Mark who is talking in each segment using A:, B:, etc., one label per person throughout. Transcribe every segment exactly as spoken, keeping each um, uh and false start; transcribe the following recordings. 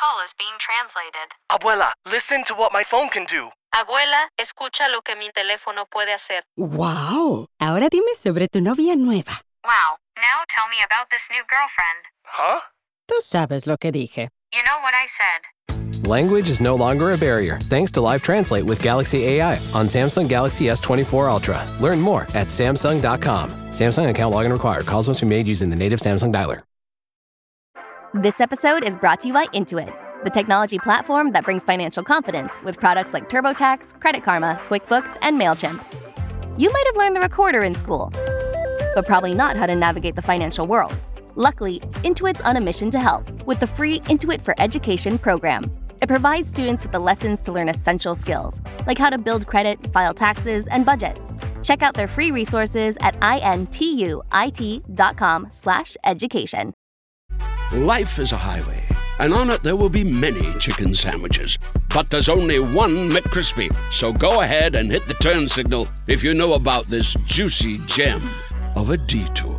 A: call is being translated.
B: Abuela, listen to what my phone can do.
C: Abuela, escucha lo que mi teléfono puede hacer.
D: ¡Wow! Ahora dime sobre tu novia nueva.
A: Wow, now tell me about this new girlfriend.
B: Huh?
D: Tú sabes lo que dije.
A: You know what I said.
E: Language is no longer a barrier thanks to Live Translate with Galaxy A I on Samsung Galaxy S twenty-four Ultra. Learn more at Samsung dot com. Samsung account login required. Calls must be made using the native Samsung dialer.
F: This episode is brought to you by Intuit, the technology platform that brings financial confidence with products like TurboTax, Credit Karma, QuickBooks, and MailChimp. You might have learned the recorder in school, but probably not how to navigate the financial world. Luckily, Intuit's on a mission to help with the free Intuit for Education program. It provides students with the lessons to learn essential skills, like how to build credit, file taxes, and budget. Check out their free resources at intuit dot com slash education.
G: Life is a highway, and on it there will be many chicken sandwiches. But there's only one McCrispy. So go ahead and hit the turn signal if you know about this juicy gem of a detour.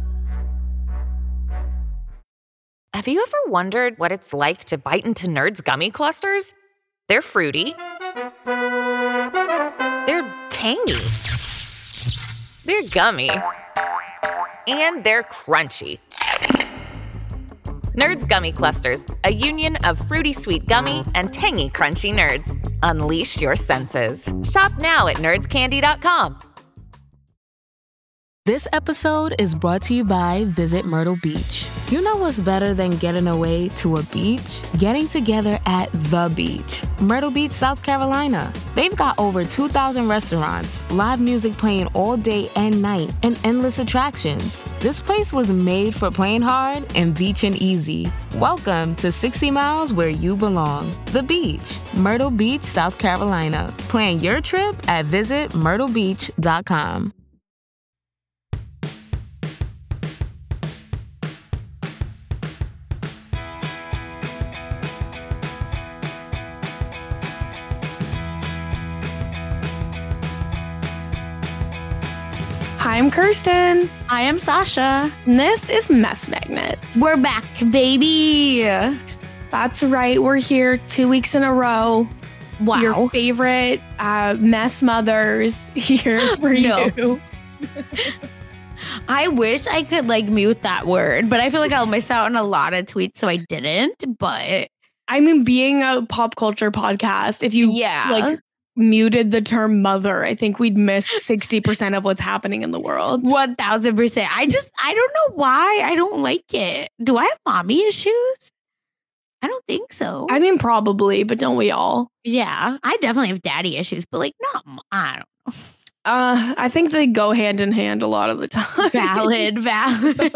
H: Have you ever wondered what it's like to bite into Nerds gummy clusters? They're fruity. They're tangy. They're gummy. And they're crunchy. Nerds Gummy Clusters, a union of fruity sweet gummy and tangy crunchy nerds. Unleash your senses. Shop now at nerds candy dot com.
I: This episode is brought to you by Visit Myrtle Beach. You know what's better than getting away to a beach? Getting together at the beach. Myrtle Beach, South Carolina. They've got over two thousand restaurants, live music playing all day and night, and endless attractions. This place was made for playing hard and beaching easy. Welcome to sixty miles where you belong. The beach. Myrtle Beach, South Carolina. Plan your trip at visit myrtle beach dot com.
J: Hi, I'm Kirsten.
K: I am Sasha.
J: And this is Mess Magnets.
K: We're back, baby.
J: That's right. We're here two weeks in a row.
K: Wow.
J: Your favorite uh, mess mothers here for you.
K: I wish I could like mute that word, but I feel like I'll miss out on a lot of tweets, so I didn't. But
J: I mean, being a pop culture podcast, if you
K: yeah.
J: like muted the term mother, I think we'd miss sixty percent of what's happening in the world.
K: one thousand percent. I just, I don't know why I don't like it. Do I have mommy issues? I don't think so.
J: I mean, probably, but don't we all?
K: Yeah, I definitely have daddy issues, but like, not, I don't know.
J: Uh, I think they go hand in hand a lot of the time.
K: Valid, valid.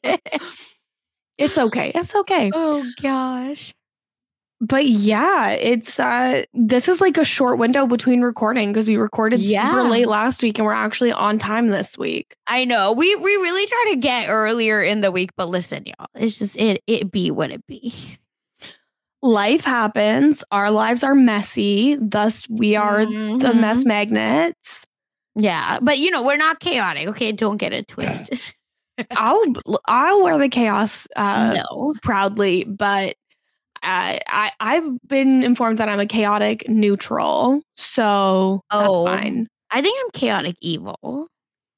J: It's okay. It's okay.
K: Oh, gosh.
J: But yeah, it's uh this is like a short window between recording because we recorded
K: yeah.
J: super late last week and we're actually on time this week.
K: I know. We we really try to get earlier in the week, but listen, y'all, it's just it it be what it be.
J: Life happens. Our lives are messy. Thus, we are mm-hmm. the mess magnets.
K: Yeah, but you know, we're not chaotic. Okay, don't get it twisted.
J: I'll I'll wear the chaos uh,
K: no.
J: proudly, but Uh, I, I've been informed that I'm a chaotic neutral, so
K: oh,
J: that's fine.
K: I think I'm chaotic evil.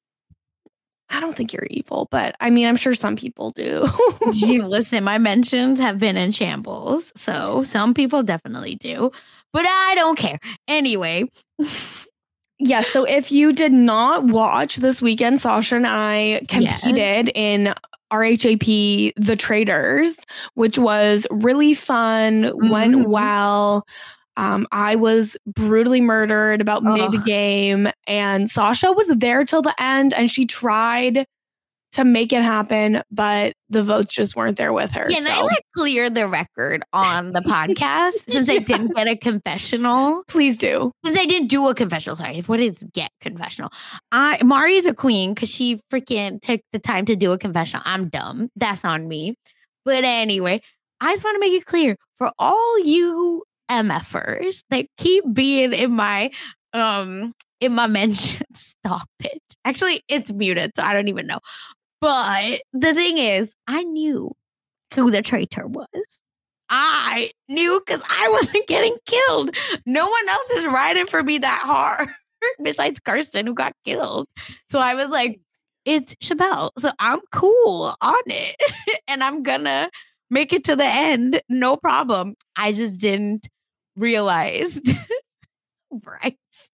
J: I don't think you're evil, but I mean, I'm sure some people do.
K: Listen, my mentions have been in shambles, so some people definitely do, but I don't care. Anyway.
J: Yeah, so if you did not watch this weekend, Sasha and I competed yes. in R H A P The Traders, which was really fun, mm-hmm. went well. Um, I was brutally murdered about oh. mid-game, and Sasha was there till the end, and she tried to make it happen, but the votes just weren't there with her.
K: Can
J: so.
K: I like clear the record on the podcast since I didn't get a confessional?
J: Please do.
K: Since I didn't do a confessional. Sorry, what is get confessional? I Mari's a queen because she freaking took the time to do a confessional. I'm dumb. That's on me. But anyway, I just want to make it clear for all you MFers that keep being in my um in my mentions. Stop it. Actually, it's muted, so I don't even know. But the thing is, I knew who the traitor was. I knew because I wasn't getting killed. No one else is riding for me that hard besides Kirsten, who got killed. So I was like, it's Chappelle. So I'm cool on it. And I'm gonna make it to the end. No problem. I just didn't realize. Bryce.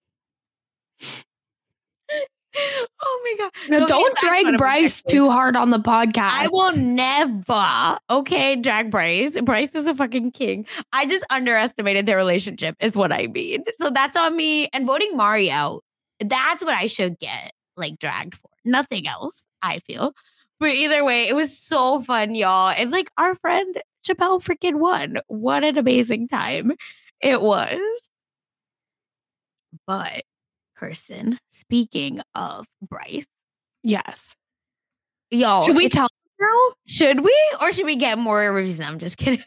K: Oh my God.
J: No,
K: So
J: don't
K: he's not
J: drag Bryce too hard on the podcast.
K: I will never, okay, drag Bryce. Bryce is a fucking king. I just underestimated their relationship is what I mean. So that's on me. And voting Mari out, that's what I should get like dragged for. Nothing else, I feel. But either way, it was so fun, y'all. And like our friend Chappelle freaking won. What an amazing time it was. But Kirsten, speaking of Bryce.
J: Yes.
K: Y'all.
J: Should we tell them now?
K: Should we? Or should we get more reviews? I'm just kidding.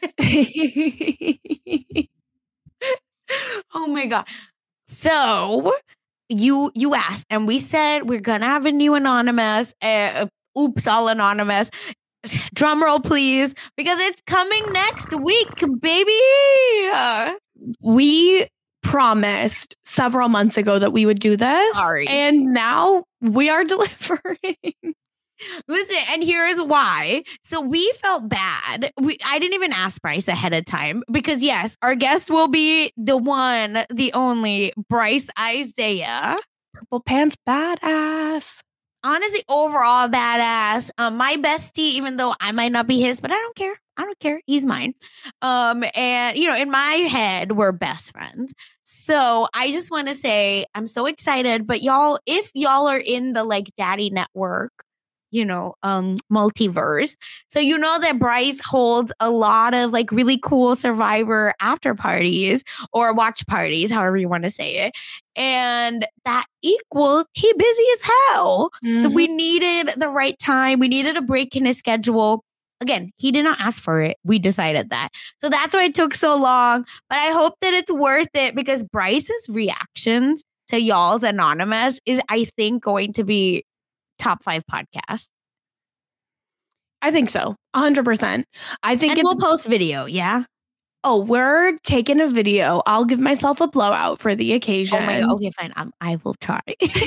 K: Oh my God. So you you asked, and we said we're gonna have a new anonymous. Uh, oops, all anonymous. Drum roll, please, because it's coming next week, baby.
J: We promised several months ago that we would do this.
K: Sorry.
J: And now we are delivering.
K: Listen, and here's why. So we felt bad. We I didn't even ask Bryce ahead of time because yes, our guest will be the one, the only Bryce Isaiah.
J: Purple Pants badass.
K: Honestly, overall badass. Um, my bestie, even though I might not be his, but I don't care. I don't care. He's mine. Um, and you know, in my head, we're best friends. So I just want to say I'm so excited. But y'all, if y'all are in the like Daddy Network, you know, um, multiverse. So you know that Bryce holds a lot of like really cool Survivor after parties or watch parties, however you want to say it. And that equals he busy as hell. Mm-hmm. So we needed the right time. We needed a break in his schedule. Again, he did not ask for it. We decided that. So that's why it took so long. But I hope that it's worth it because Bryce's reactions to y'all's anonymous is, I think, going to be top five podcast.
J: I think so. A hundred percent. I think
K: and
J: it's,
K: we'll post video. Yeah.
J: Oh, we're taking a video. I'll give myself a blowout for the occasion.
K: Oh my God. Okay, fine. I'm, I will try.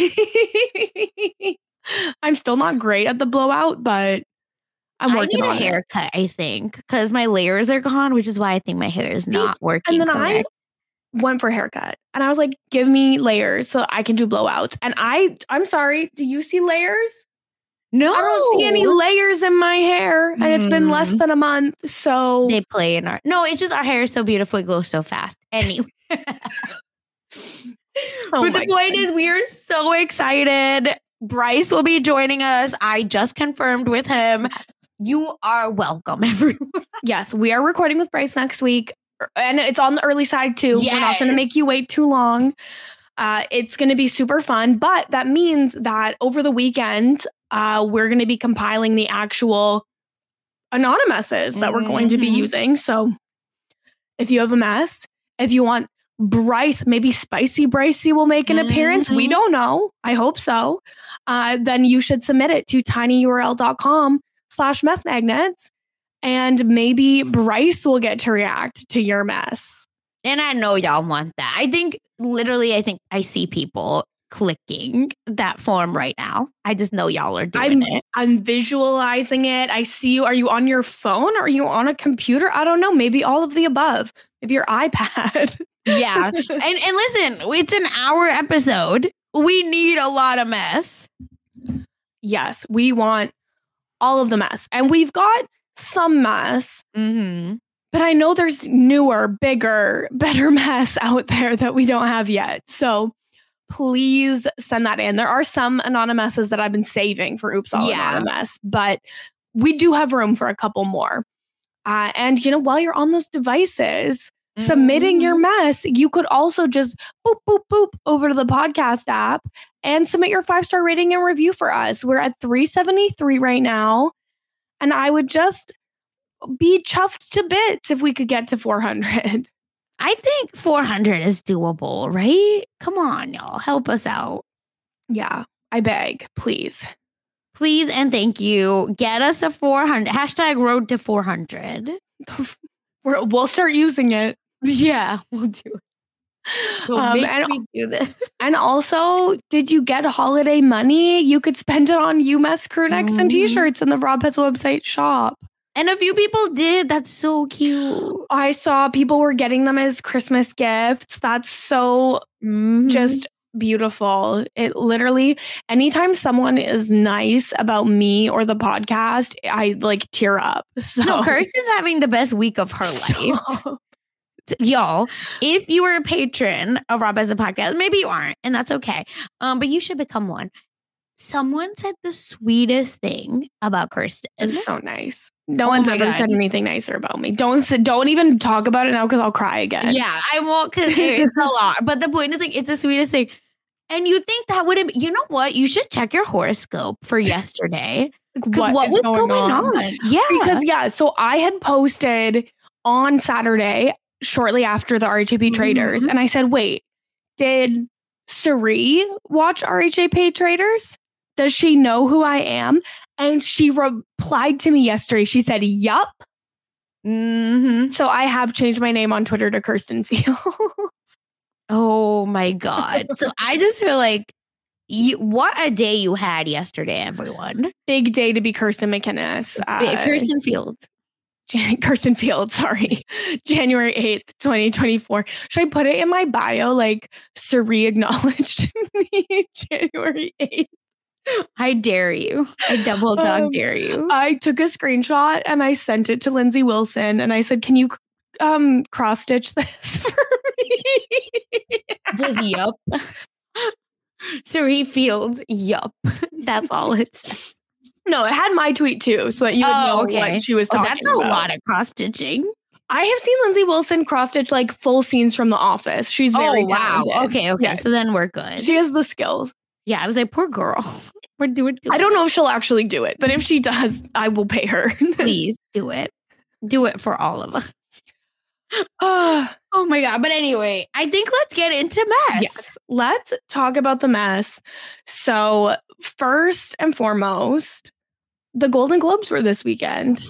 J: I'm still not great at the blowout, but I'm working
K: I need
J: on
K: a haircut, it. I think, because my layers are gone, which is why I think my hair is See, not working.
J: And then
K: correct.
J: I went for haircut and I was like, give me layers so I can do blowouts. And I, I'm sorry, do you see layers?
K: No.
J: I don't see any layers in my hair. And mm. it's been less than a month. So
K: they play in our, no, it's just our hair is so beautiful. It goes so fast. Anyway. oh but the point God. is we are so excited. Bryce will be joining us. I just confirmed with him. You are welcome, everyone.
J: Yes, we are recording with Bryce next week. And it's on the early side, too. Yes. We're not going to make you wait too long. Uh, it's going to be super fun. But that means that over the weekend, uh, we're going to be compiling the actual anonymouses that mm-hmm. we're going to be using. So if you have a mess, if you want Bryce, maybe Spicy Brycey will make an mm-hmm. appearance. We don't know. I hope so. Uh, then you should submit it to tinyurl.com slash mess magnets. And maybe Bryce will get to react to your mess.
K: And I know y'all want that. I think literally, I think I see people clicking that form right now. I just know y'all are doing
J: I'm,
K: it.
J: I'm visualizing it. I see you. Are you on your phone? Are you on a computer? I don't know. Maybe all of the above. Maybe your iPad.
K: Yeah. And and listen, it's an hour episode. We need a lot of mess.
J: Yes, we want all of the mess. And we've got some mess.
K: Mm-hmm.
J: But I know there's newer, bigger, better mess out there that we don't have yet. So please send that in. There are some anonymouses that I've been saving for Oops All yeah. Anonymous, but we do have room for a couple more. Uh, and, you know, while you're on those devices, mm-hmm. submitting your mess, you could also just boop, boop, boop over to the podcast app and submit your five-star rating and review for us. We're at three seventy-three right now. And I would just be chuffed to bits if we could get to four hundred.
K: I think four hundred is doable, right? Come on, y'all. Help us out.
J: Yeah, I beg, please.
K: Please and thank you. Get us to four hundred. Hashtag road to four hundred.
J: We're, we'll start using it.
K: Yeah, we'll do it. We'll
J: Um,
K: make
J: and,
K: me do this.
J: and also, did you get holiday money? You could spend it on U M S crew necks and
K: Mhm.
J: t-shirts in the Rob Has a Website shop.
K: And a few people did. That's so cute.
J: I saw people were getting them as Christmas gifts. That's so
K: Mhm.
J: just beautiful. It literally, anytime someone is nice about me or the podcast, I like tear up. So,
K: No, Kirst is having the best week of her life.
J: so-
K: Y'all, if you were a patron of Rob Has a Podcast, maybe you aren't, and that's okay. Um, but you should become one. Someone said the sweetest thing about Kirsten.
J: It's so nice. No
K: Oh
J: one's
K: my
J: ever
K: God.
J: said anything nicer about me. Don't s- don't even talk about it now because I'll cry again.
K: Yeah, I won't because it's a lot. But the point is, like, it's the sweetest thing. And you think that wouldn't, you know what? You should check your horoscope for yesterday.
J: Like,
K: 'Cause what
J: is
K: was going, on? Yeah.
J: Because yeah, so I had posted on Saturday shortly after the R H A P Traders,
K: Mhm.
J: and I said, "Wait, did Sari watch R H A P Traders? Does she know who I am?" And she replied to me yesterday. She said, "Yup."
K: Mm-hmm.
J: So I have changed my name on Twitter to Kirsten Fields.
K: Oh my God. So I just feel like, you, what a day you had yesterday, everyone.
J: Big day to be Kirsten McInnes. Uh,
K: Kirsten Fields.
J: Jan- Kirsten Field, sorry. January eighth, twenty twenty-four. Should I put it in my bio? Like, Sari acknowledged me January eighth.
K: I dare you. I double dog
J: Um,
K: dare you.
J: I took a screenshot and I sent it to Lindsay Wilson and I said, "Can you um cross stitch this for me?"
K: Just yup. Sari Fields, yup. That's all it says.
J: No, it had my tweet too, so that you would
K: Oh,
J: know
K: okay.
J: what she was
K: Oh,
J: talking
K: that's a
J: about.
K: lot of cross stitching.
J: I have seen Lindsay Wilson cross stitch like full scenes from The Office. She's very
K: Oh, wow.
J: talented.
K: Okay, okay.
J: Yeah.
K: So then we're good.
J: She has the skills.
K: Yeah, I was like, poor girl. We're doing
J: I don't know if she'll actually do it, but if she does, I will pay her.
K: Please do it. Do it for all of us.
J: Ah,
K: Oh my God. But anyway, I think let's get into mess.
J: yes, let's talk about the mess. So, first and foremost, the Golden Globes were this weekend.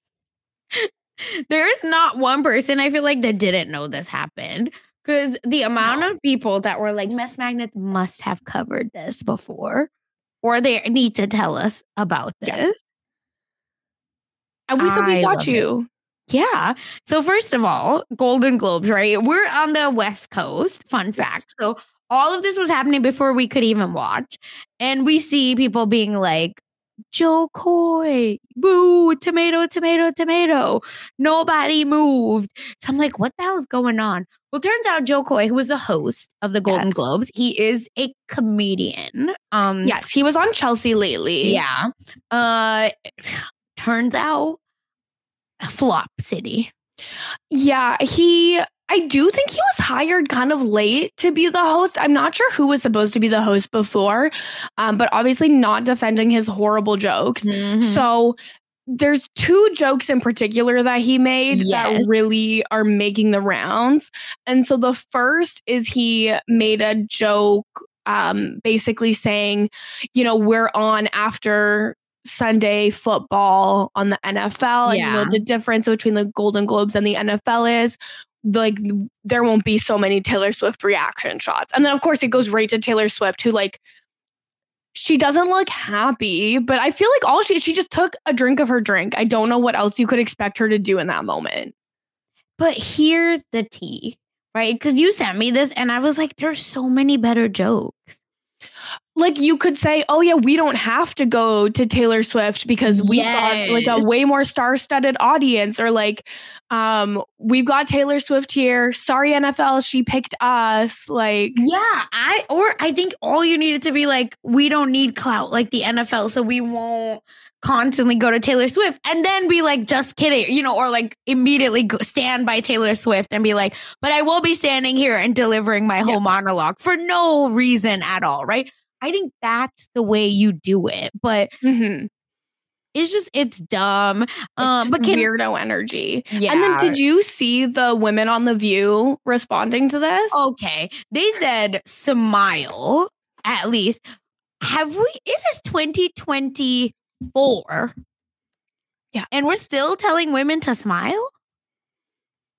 K: There's not one person I feel like that didn't know this happened. Because the amount of people that were like, Mess Magnets must have covered this before, or they need to tell us about this.
J: Yes. And we said we
K: I
J: got
K: love
J: you.
K: Yeah. So first of all, Golden Globes, right? We're on the West Coast. Fun fact. So all of this was happening before we could even watch. And we see people being like, Joe Coy, boo, tomato, tomato, tomato. Nobody moved. So I'm like, what the hell's going on? Well, turns out Joe Coy, who was the host of the Golden
J: Yes.
K: Globes, he is a comedian. Um,
J: Yes, he was on Chelsea lately.
K: Yeah. Uh, turns out, flop city.
J: Yeah, he I do think he was hired kind of late to be the host. I'm not sure who was supposed to be the host before, um, but obviously not defending his horrible jokes.
K: Mhm.
J: So there's two jokes in particular that he made
K: Yes.
J: that really are making the rounds. And so the first is he made a joke um, basically saying, you know, we're on after Sunday football on the N F L. And you know,
K: Yeah.
J: the difference between the Golden Globes and the N F L is like there won't be so many Taylor Swift reaction shots. And then of course it goes right to Taylor Swift, who like she doesn't look happy, but I feel like all she she just took a drink of her drink. I don't know what else you could expect her to do in that moment.
K: But here's the tea, right? Because you sent me this and I was like, there's so many better jokes.
J: Like you could say, oh yeah, we don't have to go to Taylor Swift because we've got like
K: Yes.
J: a way more star-studded audience, or like um we've got Taylor Swift here. Sorry, N F L, she picked us. Like
K: Yeah, I or I think all you needed to be like, we don't need clout like the N F L, so we won't constantly go to Taylor Swift, and then be like, just kidding, you know, or like immediately go, stand by Taylor Swift and be like, but I will be standing here and delivering my whole monologue for no reason at all, right? I think that's the way you do it, but
J: mhm.
K: it's just it's dumb.
J: It's
K: Um,
J: just
K: but can,
J: weirdo energy.
K: yeah.
J: And then did you see the women on The View responding to this?
K: Okay, they said smile at least. Have we? It is twenty twenty-four.
J: Yeah.
K: And we're still telling women to smile?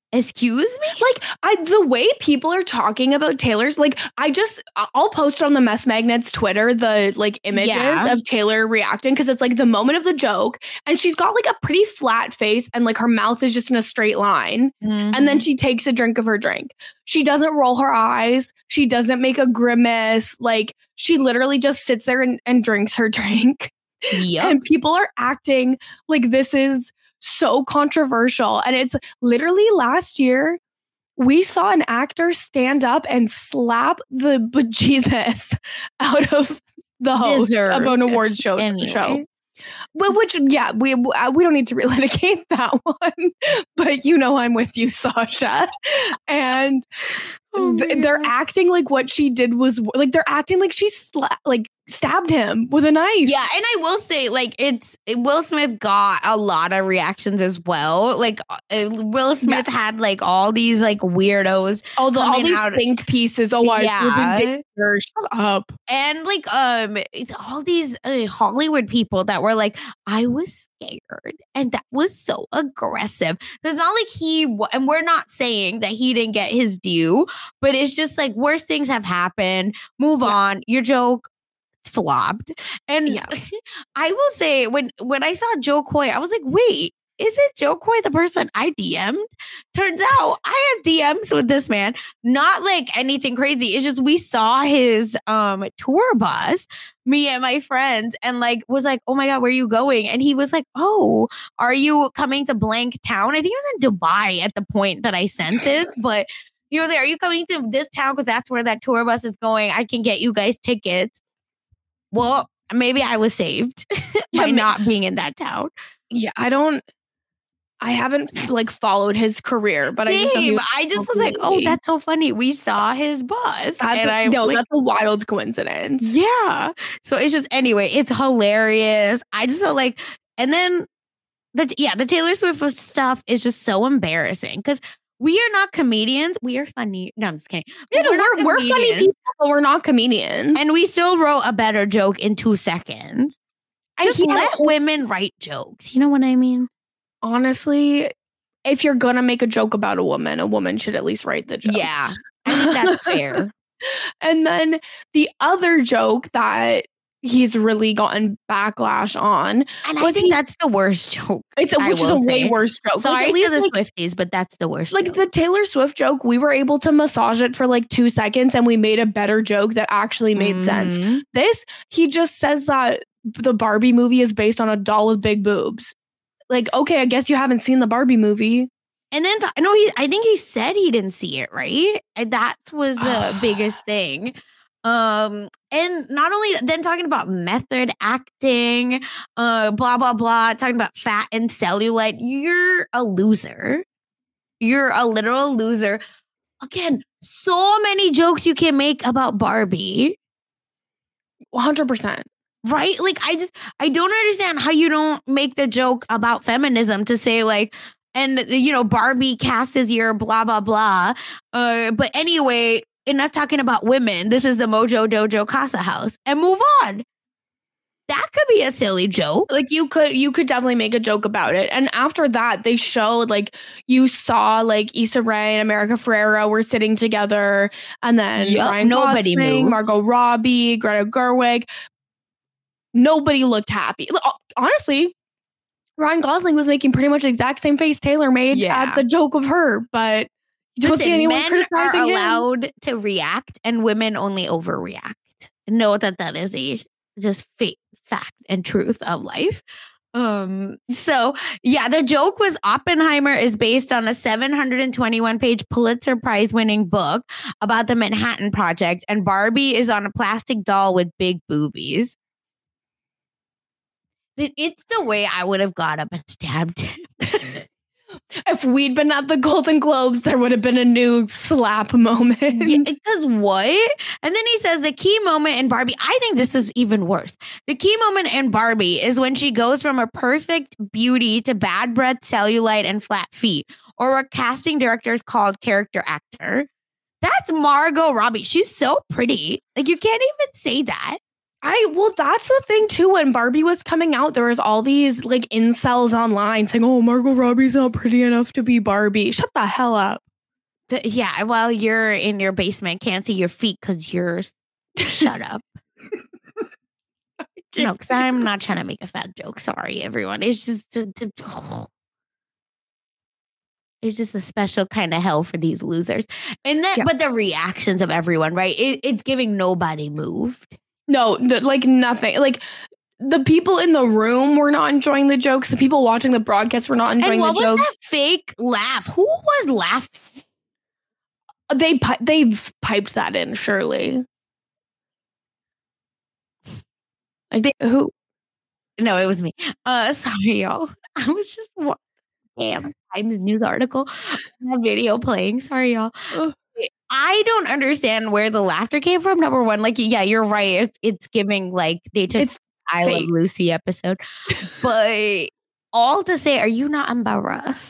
K: Excuse me?
J: Like, I the way people are talking about Taylor's, like, I just, I'll post on the Mess Magnets Twitter the, like, images
K: Yeah.
J: of Taylor reacting because it's, like, the moment of the joke. And she's got, like, a pretty flat face and, like, her mouth is just in a straight line.
K: Mm-hmm.
J: And then she takes a drink of her drink. She doesn't roll her eyes. She doesn't make a grimace. Like, she literally just sits there and, and drinks her drink.
K: Yep.
J: And people are acting like this is so controversial. And it's literally last year, we saw an actor stand up and slap the bejesus out of the host
K: Deserved.
J: of an award show.
K: Anyway.
J: show. Well, which, yeah, we uh, we don't need to relitigate that one, but you know I'm with you, Sasha. And
K: Oh my
J: th- they're
K: God.
J: acting like what she did was like they're acting like she sla- like stabbed him with a knife.
K: Yeah, and I will say, like, it's it, Will Smith got a lot of reactions as well. Like, uh, Will Smith had like all these like weirdos,
J: all the all
K: coming
J: these
K: out-
J: think pieces. Oh, I
K: Yeah.
J: was a dictator. Shut up.
K: and like um, it's all these uh, Hollywood people that were like, I was scared, and that was so aggressive. So it's not like he, wa- and we're not saying that he didn't get his due, but it's just like worse things have happened. Move on. Your joke flopped. And
J: Yeah.
K: I will say when when I saw Joe Coy, I was like, wait, is it Joe Coy the person I D M'd? Turns out I have D Ms with this man. Not like anything crazy. It's just we saw his um tour bus, me and my friends, and like was like, oh my God, where are you going? And he was like, oh, are you coming to blank town? I think he was in Dubai at the point that I sent this, but he was like, are you coming to this town? Because that's where that tour bus is going. I can get you guys tickets. Well, maybe I was saved by
J: Yeah, ma-
K: not being in that town.
J: Yeah, I don't. I haven't like followed his career, but I just know he
K: Same.
J: was
K: I just
J: so
K: was like, oh,
J: great.
K: that's so funny. We saw his bus.
J: That's
K: and
J: a,
K: I
J: no,
K: was like,
J: that's a wild coincidence.
K: yeah. So it's just anyway, it's hilarious. I just felt like, and then the yeah, the Taylor Swift stuff is just so embarrassing because we are not comedians. We are funny. No, I'm just kidding.
J: Yeah, no,
K: not
J: we're we're funny
K: comedians,
J: people, but we're not comedians.
K: and we still wrote a better joke in two seconds.
J: And
K: Just
J: yeah,
K: let women write jokes. You know what I mean?
J: honestly, if you're gonna make a joke about a woman, a woman should at least write the joke.
K: Yeah, I think that's fair.
J: And then the other joke that he's really gotten backlash on,
K: And I
J: was
K: think
J: he-
K: that's the worst joke.
J: it's a,
K: I
J: which is
K: will
J: a way
K: say.
J: worse joke.
K: Sorry
J: like, at
K: to
J: least
K: the
J: like,
K: Swifties, but that's the worst.
J: like
K: joke.
J: the Taylor Swift joke, we were able to massage it for like two seconds and we made a better joke that actually made sense.
K: Mhm.
J: This, he just says that the Barbie movie is based on a doll with big boobs. Like, okay, I guess you haven't seen the Barbie movie.
K: And then I know he. I think he said he didn't see it. Right, and that was the biggest thing. Um, and not only then talking about method acting, uh, blah blah blah, talking about fat and cellulite. You're a loser. You're a literal loser. Again, so many jokes you can make about Barbie.
J: one hundred percent.
K: Right? Like, I just, I don't understand how you don't make the joke about feminism to say, like, and, you know, Barbie cast as your blah, blah, blah. Uh, but anyway, enough talking about women. This is the Mojo Dojo Casa House. And move on. That could be a silly joke.
J: Like you could you could definitely make a joke about it. And after that, they showed like you saw like Issa Rae and America Ferrera were sitting together, and then
K: Yep,
J: Ryan
K: nobody
J: Gosling,
K: moved.
J: Margot Robbie, Greta Gerwig. Nobody looked happy. L- Honestly, Ryan Gosling was making pretty much the exact same face Taylor made
K: Yeah.
J: at the joke of her, but you don't see
K: Listen,
J: anyone
K: men are
J: criticizing him.
K: allowed to react and women only overreact. Know that that is a just fa- fact and truth of life. Um, so yeah, the joke was Oppenheimer is based on a seven hundred twenty-one page Pulitzer Prize winning book about the Manhattan Project, and Barbie is on a plastic doll with big boobies. It- It's the way I would have got up and stabbed him.
J: If we'd been at the Golden Globes, there would have been a new slap moment.
K: Yeah, because what? And then he says the key moment in Barbie, I think this is even worse. The key moment in Barbie is when she goes from a perfect beauty to bad breath, cellulite, and flat feet, or what casting directors called character actor. That's Margot Robbie. She's so pretty. Like, you can't even say that.
J: I well, that's the thing too. When Barbie was coming out, there was all these like incels online saying, "Oh, Margot Robbie's not pretty enough to be Barbie." Shut the hell up.
K: The, yeah, well, you're in your basement, can't see your feet because you're. Shut up. No, because I'm not trying to make a fat joke. Sorry, everyone. It's just. To, to, It's just a special kind of hell for these losers. And then, yeah. But the reactions of everyone, right? It, it's giving nobody moved.
J: No, th- like nothing. Like the people in the room were not enjoying the jokes. The people watching the broadcast were not enjoying the jokes.
K: And what was that fake laugh? Who was laughing?
J: They pi- they piped that in, surely. Like they, who?
K: No, it was me. Uh, sorry, y'all. I was just damn Times News article, a video playing. Sorry, y'all. I don't understand where the laughter came from. Number one, like, yeah, you're right. It's, it's giving like they took it's I fake. Love Lucy episode, but all to say, are you not embarrassed?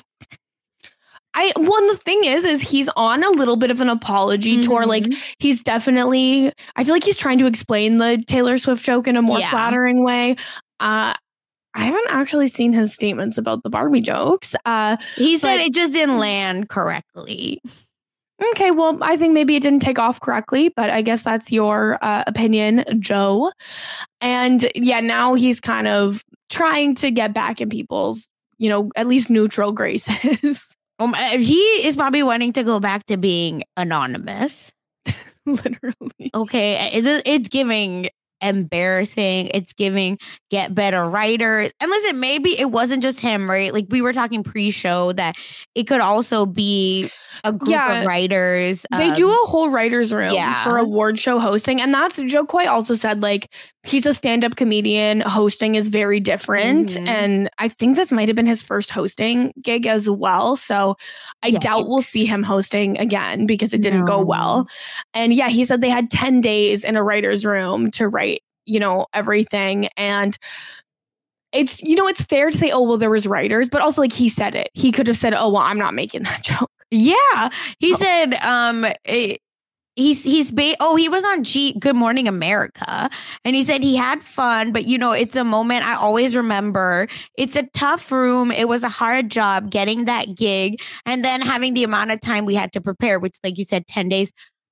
J: I well, the thing is, is he's on a little bit of an apology mm-hmm. tour. Like he's definitely, I feel like he's trying to explain the Taylor Swift joke in a more yeah. flattering way. Uh, I haven't actually seen his statements about the Barbie jokes. Uh,
K: he said it just didn't land correctly.
J: Okay, well, I think maybe it didn't take off correctly, but I guess that's your uh, opinion, Joe. And yeah, now he's kind of trying to get back in people's, you know, at least neutral graces.
K: Um, he is probably wanting to go back to being anonymous.
J: Literally.
K: Okay, it, it's giving embarrassing. It's giving get better writers. And listen, maybe it wasn't just him, right? Like we were talking pre-show that it could also be a group yeah, of writers.
J: They
K: um,
J: do a whole writer's room
K: yeah.
J: for award show hosting. And that's, Joe Coy also said, like, he's a stand-up comedian. Hosting is very different. Mm-hmm. And I think this might have been his first hosting gig as well. So I yeah, doubt we'll see him hosting again because it didn't no. go well. And yeah, he said they had ten days in a writer's room to write, you know, everything. And it's, you know, it's fair to say, oh, well, there was writers, but also like he said it. He could have said, oh, well, I'm not making that joke.
K: Yeah. He oh. said, um, it, he's, he's, ba- oh, he was on G Good Morning America. And he said he had fun, but you know, it's a moment I always remember. It's a tough room. It was a hard job getting that gig and then having the amount of time we had to prepare, which like you said, ten days.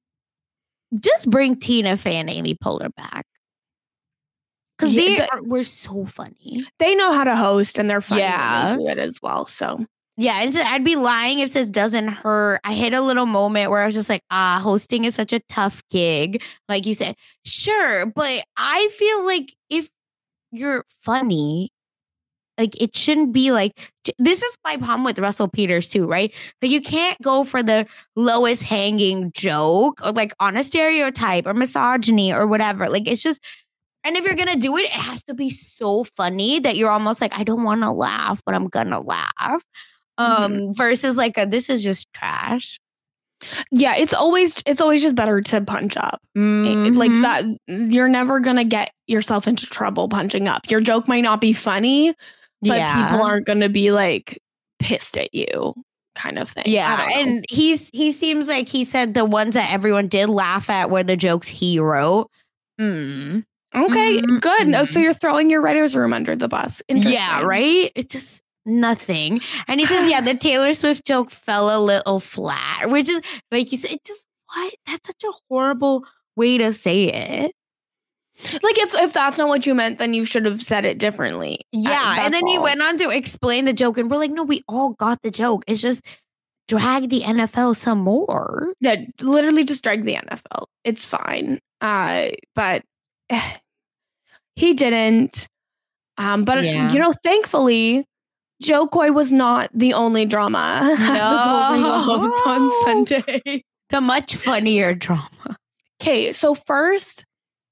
K: Just bring Tina Fey and Amy Poehler back. Because yeah, they the, are, were so funny.
J: They know how to host and they're funny yeah. when they do it as well. So
K: yeah, and so I'd be lying if this doesn't hurt. I hit a little moment where I was just like, ah, hosting is such a tough gig. Like you said, sure. But I feel like if you're funny, like it shouldn't be like, this is my problem with Russell Peters too, right? Like you can't go for the lowest hanging joke or like on a stereotype or misogyny or whatever. Like it's just, and if you're going to do it, it has to be so funny that you're almost like, I don't want to laugh, but I'm going to laugh. Um, mm-hmm. Versus like, a, this is just trash.
J: Yeah, it's always it's always just better to punch up.
K: Mm-hmm.
J: It, like that, you're never gonna get yourself into trouble punching up. Your joke might not be funny, but yeah. people aren't gonna be like pissed at you, kind of thing.
K: Yeah, and he's he seems like he said the ones that everyone did laugh at were the jokes he wrote. Mm.
J: Okay,
K: mm-hmm.
J: good. Mm-hmm. So you're throwing your writer's room under the bus.
K: Yeah, right. It just. Nothing. And he says, yeah, the Taylor Swift joke fell a little flat, which is like you said, it just what? That's such a horrible way to say it.
J: Like if if that's not what you meant, then you should have said it differently.
K: Yeah. And then all. He went on to explain the joke, and we're like, no, we all got the joke. It's just drag the N F L some more.
J: Yeah, literally just drag the N F L. It's fine. Uh, but eh, he didn't. Um, but yeah. you know, thankfully. Joe Coy was not the only drama
K: no.
J: at the Golden Globes on Sunday.
K: The much funnier drama.
J: Okay, so first,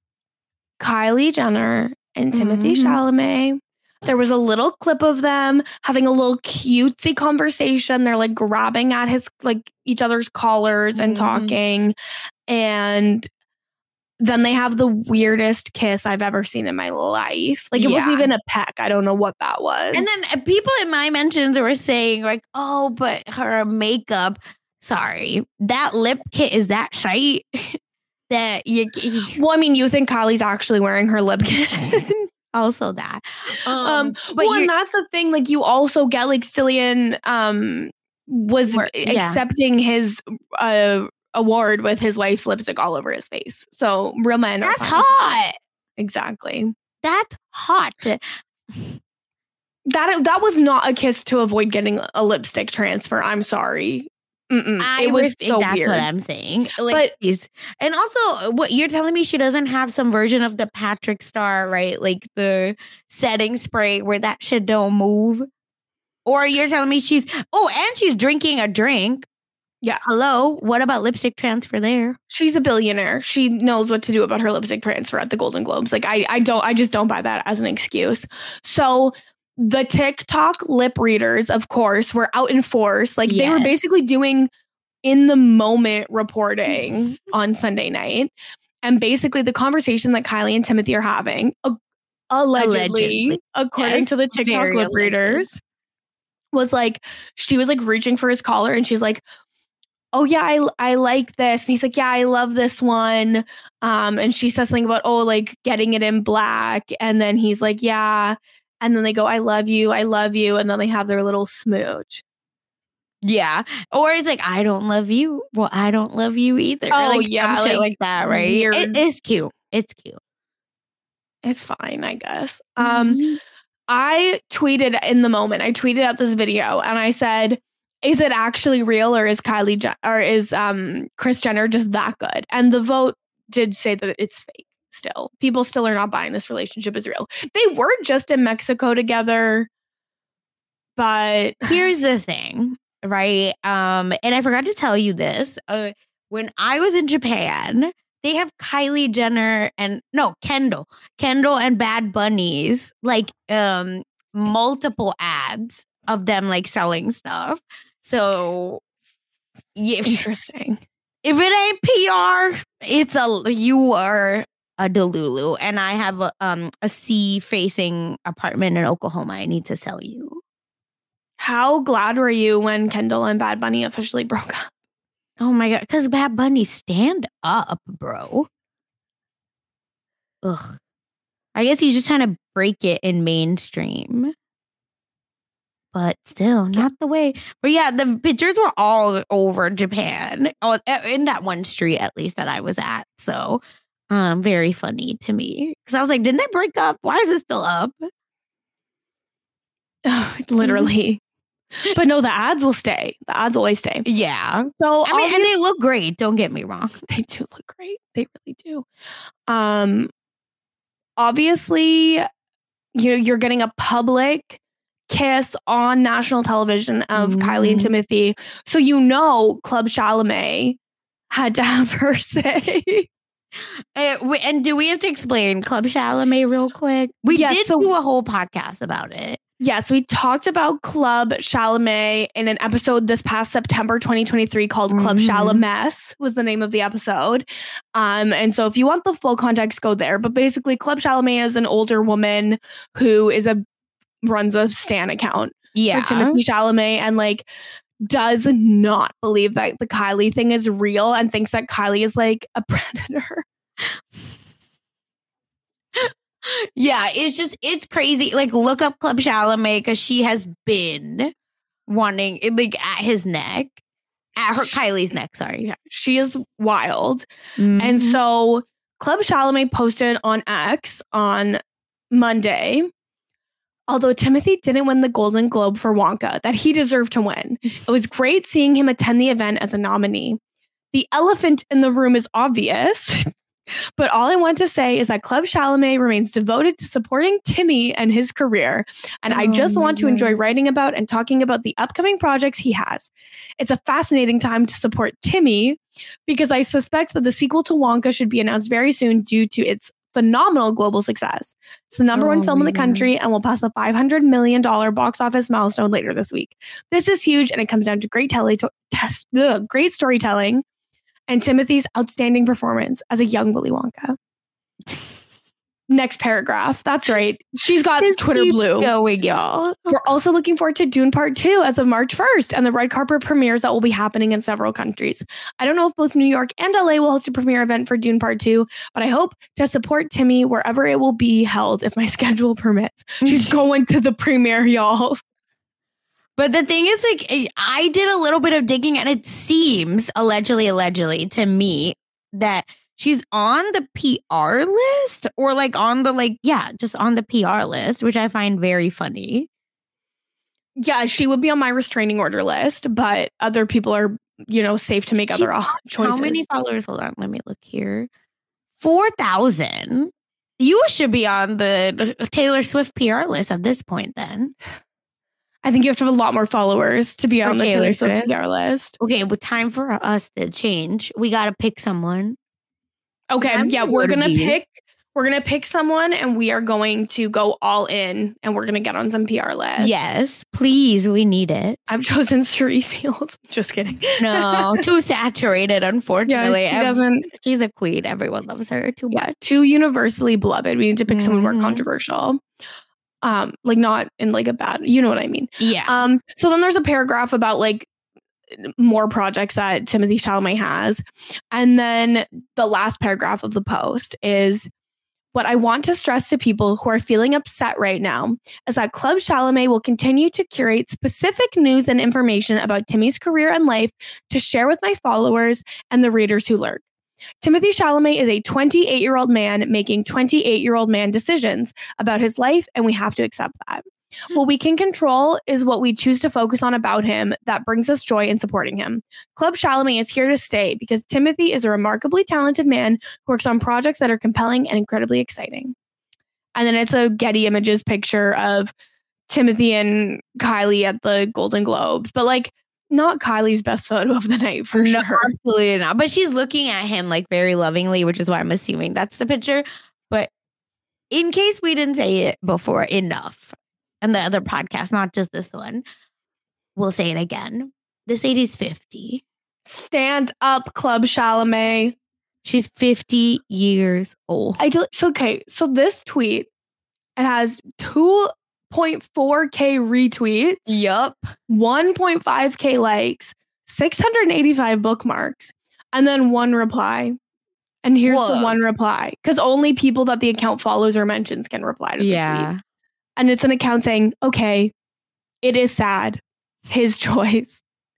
J: Kylie Jenner and Timothée mm-hmm. Chalamet. There was a little clip of them having a little cutesy conversation. They're like grabbing at his like each other's collars and mm-hmm. talking, and then they have the weirdest kiss I've ever seen in my life. Like, it yeah. wasn't even a peck. I don't know what that was.
K: And then people in my mentions were saying, like, oh, but her makeup, sorry, that lip kit, is that shite? that you, you
J: well, I mean, you think Kylie's actually wearing her lip kit.
K: Also that. Um,
J: um
K: but
J: well, and that's the thing. Like, you also get like Cillian um was
K: More- yeah.
J: accepting his uh award with his wife's lipstick all over his face. So real men. are
K: That's
J: fine.
K: hot.
J: Exactly.
K: That's hot.
J: That that was not a kiss to avoid getting a lipstick transfer. I'm sorry. Mm-mm.
K: I
J: It was
K: was,
J: so
K: that's
J: weird.
K: what I'm saying. Like,
J: But-
K: is- and also, what you're telling me, she doesn't have some version of the Patrick Star, right? Like the setting spray where that shit don't move. Or you're telling me she's oh, and she's drinking a drink.
J: Yeah.
K: Hello. What about lipstick transfer there?
J: She's a billionaire. She knows what to do about her lipstick transfer at the Golden Globes. Like, I, I don't, I just don't buy that as an excuse. So the TikTok lip readers, of course, were out in force. Like, they were
K: Yes.
J: basically doing in the moment reporting on Sunday night. And basically the conversation that Kylie and Timothy are having, uh, allegedly,
K: Allegedly.
J: according
K: Yes,
J: to the TikTok
K: very
J: lip readers, was like, she was like reaching for his collar and she's like, oh yeah, I, I like this. And he's like, yeah, I love this one. Um, and she says something about, oh, like getting it in black. And then he's like, yeah. And then they go, I love you. I love you. And then they have their little smooch.
K: Yeah. Or it's like, I don't love you. Well, I don't love you either. Or,
J: Oh,
K: like,
J: yeah,
K: some shit
J: like,
K: like that, right?
J: weird.
K: It, it's cute. It's cute.
J: It's fine, I guess. Um,
K: Mhm.
J: I tweeted in the moment, I tweeted out this video and I said, is it actually real or is Kylie Je- or is um Kris Jenner just that good? And the vote did say that it's fake still. People still are not buying this relationship is real. They were just in Mexico together, but
K: Here's the thing, right? Um, and I forgot to tell you this. Uh, when I was in Japan, they have Kylie Jenner and no Kendall, Kendall and Bad Bunnies, like um multiple ads of them like selling stuff. So yeah, if,
J: interesting.
K: if it ain't P R, it's a you are a Delulu, and I have a um a sea facing apartment in Oklahoma. I need to sell you.
J: How glad were you when Kendall and Bad Bunny officially broke up?
K: Oh my god, because Bad Bunny, stand up, bro. Ugh. I guess he's just trying to break it in mainstream. But still, not the way. But yeah, the pictures were all over Japan. Oh, in that one street, at least, that I was at. So, um, very funny to me. Because I was like, didn't they break up? Why is it still up?
J: Literally. But no, the ads will stay. The ads always stay.
K: Yeah.
J: So
K: I mean, and they look great. Don't get me wrong.
J: They do look great. They really do. Um, obviously, you know, you're getting a public kiss on national television of
K: Mhm.
J: Kylie and Timothy. So you know Club Chalamet had to have her say.
K: Uh, we- and do we have to explain Club Chalamet real quick? We
J: Yeah,
K: did
J: so-
K: do a whole podcast about it.
J: Yes, we talked about Club Chalamet in an episode this past September twenty twenty-three called Club
K: Mhm.
J: Chalamet was the name of the episode. Um, and so if you want the full context, go there. But basically, Club Chalamet is an older woman who is a runs a Stan account
K: Yeah.
J: for Timothy Chalamet and like does not believe that the Kylie thing is real and thinks that Kylie is like a predator.
K: Yeah, it's just, it's crazy. Like, look up Club Chalamet because she has been wanting, like, at his neck, at her, Kylie's neck, sorry.
J: Yeah, she is wild.
K: Mhm.
J: And so Club Chalamet posted on X on Monday, although Timothy didn't win the Golden Globe for Wonka, that he deserved to win. It was great seeing him attend the event as a nominee. The elephant in the room is obvious, but all I want to say is that Club Chalamet remains devoted to supporting Timmy and his career. And I
K: Oh
J: just
K: my
J: want to enjoy
K: God.
J: writing about and talking about the upcoming projects he has. It's a fascinating time to support Timmy because I suspect that the sequel to Wonka should be announced very soon due to its phenomenal global success. It's the number one
K: Oh
J: film in the
K: my
J: country and will pass the five hundred million dollars box office milestone later this week. This is huge and it comes down to great, tele- to- test, ugh, great storytelling and Timothy's outstanding performance as a young Willy Wonka. Next paragraph. That's right. She's got
K: Just
J: Twitter
K: keeps
J: blue.
K: going, y'all.
J: We're also looking forward to Dune Part two as of March first and the red carpet premieres that will be happening in several countries. I don't know if both New York and L A will host a premiere event for Dune Part two, but I hope to support Timmy wherever it will be held if my schedule permits. She's going to the premiere, y'all.
K: But the thing is, like, I did a little bit of digging and it seems, allegedly, allegedly, to me that she's on the P R list or like on the like, yeah, just on the P R list, which I find very funny.
J: Yeah, she would be on my restraining order list, but other people are, you know, safe to make
K: She
J: other
K: has
J: choices.
K: How many followers? Hold on, let me look here. four thousand. You should be on the Taylor Swift P R list at this point then.
J: I think you have to have a lot more followers to be
K: For
J: on the Taylor
K: Taylor
J: Swift
K: Swift.
J: P R list.
K: Okay, well, time for us to change. We got to pick someone.
J: Okay,
K: I'm
J: yeah,
K: gonna
J: we're
K: go to
J: gonna
K: B.
J: pick. We're gonna pick someone, and we are going to go all in, and we're gonna get on some P R lists.
K: Yes, please. We need it.
J: I've chosen Cherie Fields. Just kidding.
K: No, too saturated, unfortunately.
J: Yeah, she
K: Ev-
J: doesn't.
K: She's a queen. Everyone loves her too much.
J: Yeah, too universally beloved. We need to pick someone more
K: Mhm.
J: controversial. Um, like not in like a bad. You know what I mean?
K: Yeah.
J: Um. So then there's a paragraph about like more projects that Timothée Chalamet has, and then the last paragraph of the post is. What I want to stress to people who are feeling upset right now is that Club Chalamet will continue to curate specific news and information about Timmy's career and life to share with my followers and the readers who lurk. Timothée Chalamet is a twenty-eight-year-old man making twenty-eight-year-old man decisions about his life, and we have to accept that. What we can control is what we choose to focus on about him that brings us joy in supporting him. Club Chalamet is here to stay because Timothy is a remarkably talented man who works on projects that are compelling and incredibly exciting. And then it's a Getty Images picture of Timothy and Kylie at the Golden Globes, but like not Kylie's best photo of the night for
K: No,
J: sure.
K: absolutely not. But she's looking at him like very lovingly, which is why I'm assuming that's the picture. But in case we didn't say it before enough, and the other podcast, not just this one, we'll say it again. This lady's fifty.
J: Stand up, Club Chalamet.
K: She's fifty years old.
J: I do. So, okay. So this tweet, it has two point four K retweets.
K: Yup.
J: one point five K likes, six hundred eighty-five bookmarks, and then one reply. And here's
K: Whoa.
J: the one reply. Because only people that the account follows or mentions can reply to the
K: Yeah.
J: tweet. And it's an account saying, okay, it is sad. His choice.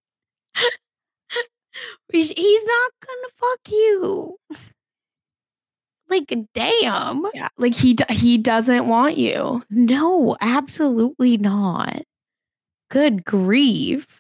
K: He's not gonna fuck you. Like, damn.
J: Yeah. Like he d- he doesn't want you.
K: No, absolutely not. Good grief.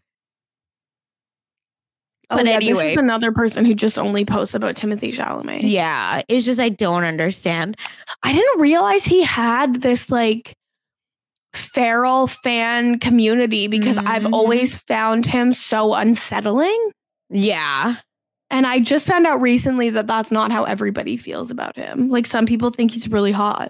J: Oh,
K: But
J: yeah, this
K: anyway.
J: is another person who just only posts about Timothée Chalamet.
K: Yeah, it's just I don't understand.
J: I didn't realize he had this like feral fan community because I've
K: Mhm.
J: always found him so unsettling.
K: Yeah.
J: And I just found out recently that that's not how everybody feels about him. Like some people think he's really hot.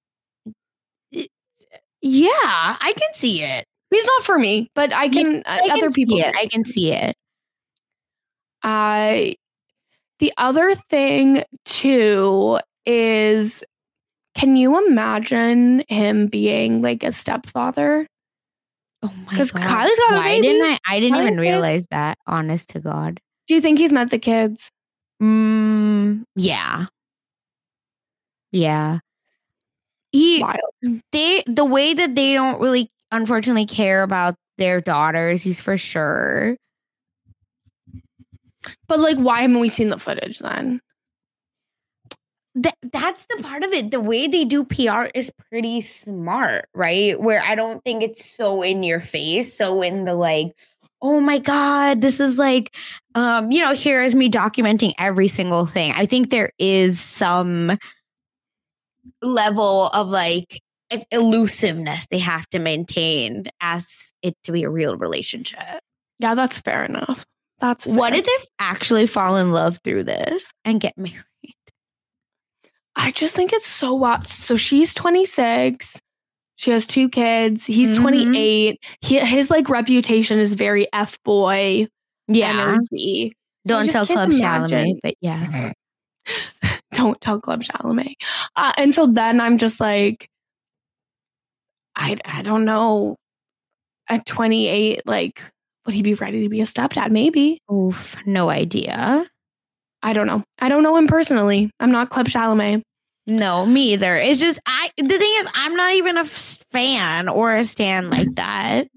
K: Yeah, I can see it.
J: He's not for me, but I can.
K: I
J: uh,
K: can
J: other
K: see
J: people.
K: it.
J: can.
K: I can see it.
J: Uh, the other thing too is, can you imagine him being like a stepfather?
K: Oh my god.
J: Because Kylie's got a
K: Why
J: baby.
K: didn't I I didn't
J: Kylie
K: even
J: kids.
K: realize that, honest to God.
J: Do you think he's met the kids?
K: Mm, yeah. Yeah. He
J: Wild.
K: they the way that they don't really unfortunately care about their daughters, he's for sure.
J: But like, why haven't we seen the footage then?
K: That that's the part of it. The way they do P R is pretty smart, right? Where I don't think it's so in your face. So in the like, oh my God, this is like, um, you know, here is me documenting every single thing. I think there is some level of like e- elusiveness they have to maintain as it to be a real relationship.
J: Yeah, that's fair enough. That's fair.
K: What if they actually fall in love through this and get married?
J: I just think it's so wild. So she's twenty-six. She has two kids. He's
K: Mhm.
J: twenty-eight. He, his like reputation is very F boy
K: Yeah.
J: energy. So I
K: Don't
J: just
K: tell
J: can't
K: Club
J: imagine-
K: Chalamet, but yeah.
J: don't tell Club Chalamet. Uh, and so then I'm just like, I, I don't know. At twenty-eight, like, would he be ready to be a stepdad? Maybe.
K: Oof, no idea.
J: I don't know. I don't know him personally. I'm not Club Chalamet.
K: No, me either. It's just, I. the thing is, I'm not even a f- fan or a stan like that.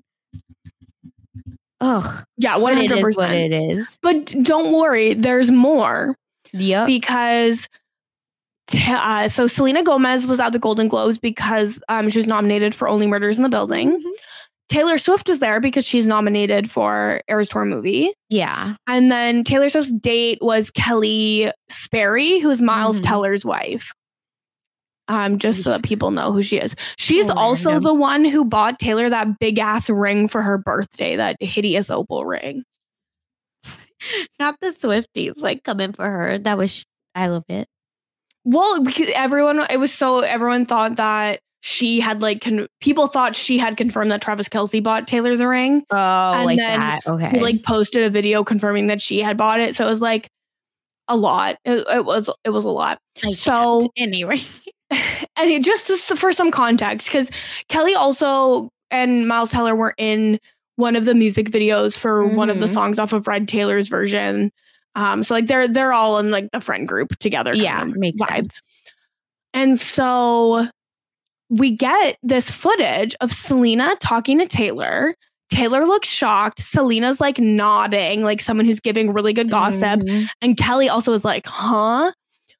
K: Ugh.
J: Yeah, one hundred percent.
K: What it is, what it is.
J: But don't worry, there's more.
K: Yep.
J: Because, t- uh, so Selena Gomez was at the Golden Globes because um, she was nominated for Only Murders in the Building. Mm-hmm. Taylor Swift was there because she's nominated for Eras Tour movie.
K: Yeah.
J: And then Taylor Swift's date was Kelly Sperry, who's Miles
K: Mm-hmm.
J: Teller's wife. Um, just so that people know who she is. She's
K: Oh,
J: also
K: random.
J: the one who bought Taylor that big ass ring for her birthday, that hideous opal ring.
K: Not the Swifties, like, coming for her. That was, sh- I love it.
J: Well, because everyone, it was so, everyone thought that she had like, con- people thought she had confirmed that Travis Kelce bought Taylor the ring.
K: Oh,
J: and
K: like
J: then
K: that. Okay.
J: He like posted a video confirming that she had bought it. So it was like a lot. It, it was, it was a lot.
K: I
J: so
K: can't. Anyway.
J: And it just, just for some context, because Kelly also and Miles Teller were in one of the music videos for mm-hmm. one of the songs off of Red Taylor's version. Um, so like they're they're all in like the friend group together.
K: Yeah,
J: kind of
K: makes
J: vibe.
K: sense.
J: And so we get this footage of Selena talking to Taylor. Taylor looks shocked. Selena's like nodding, like someone who's giving really good gossip.
K: Mm-hmm.
J: And Kelly also is like, huh?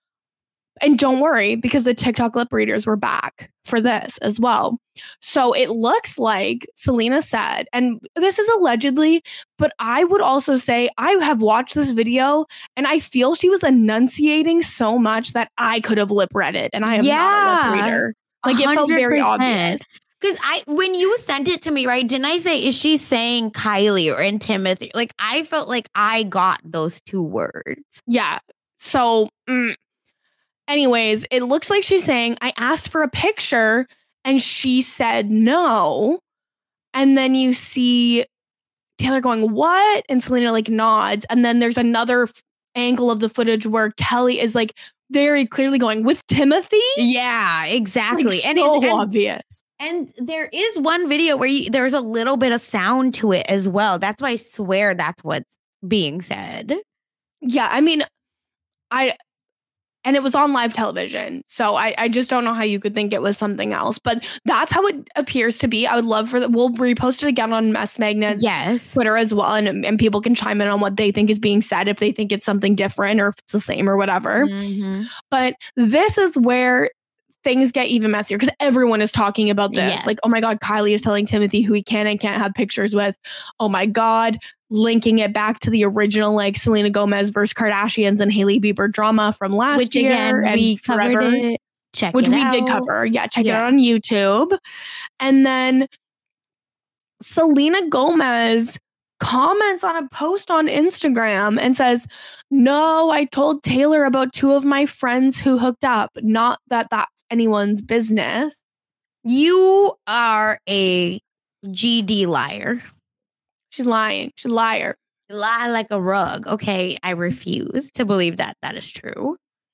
J: And don't worry, because the TikTok lip readers were back for this as well. So it looks like Selena said, and this is allegedly, but I would also say I have watched this video and I feel she was enunciating so much that I could have lip read it. And I am
K: Yeah,
J: not a lip reader. Like it felt very obvious.
K: Because I, when you sent it to me, right, didn't I say, is she saying Kylie or in Timothy? Like, I felt like I got those two words.
J: Yeah. So, mm. anyways, it looks like she's saying, I asked for a picture and she said no. And then you see Taylor going, what? And Selena like nods. And then there's another f- angle of the footage where Kelly is like very clearly going, with Timothy?
K: Yeah, exactly.
J: Like,
K: and
J: so
K: it's and,
J: obvious.
K: And there is one video where you, there's a little bit of sound to it as well. That's why I swear that's what's being said.
J: Yeah, I mean, I... And it was on live television. So I, I just don't know how you could think it was something else. But that's how it appears to be. I would love for that. We'll repost it again on Mess Magnet's
K: yes.
J: Twitter as well. And, and people can chime in on what they think is being said, if they think it's something different or if it's the same or whatever.
K: Mm-hmm.
J: But this is where things get even messier because everyone is talking about this.
K: Yes.
J: Like, oh my God, Kylie is telling Timothy who he can and can't have pictures with. Oh my God. Linking it back to the original, like Selena Gomez versus Kardashians and Hailey Bieber drama from last
K: which,
J: year.
K: Again,
J: and
K: we
J: forever,
K: covered it. Check
J: which
K: it
J: we
K: out.
J: did cover. Yeah, check
K: yeah.
J: it out on YouTube. And then Selena Gomez comments on a post on Instagram and says, no, I told Taylor about two of my friends who hooked up. Not that that's anyone's business.
K: You are a G D liar.
J: She's lying. She's a liar.
K: Lie like a rug. Okay, I refuse to believe that that is true.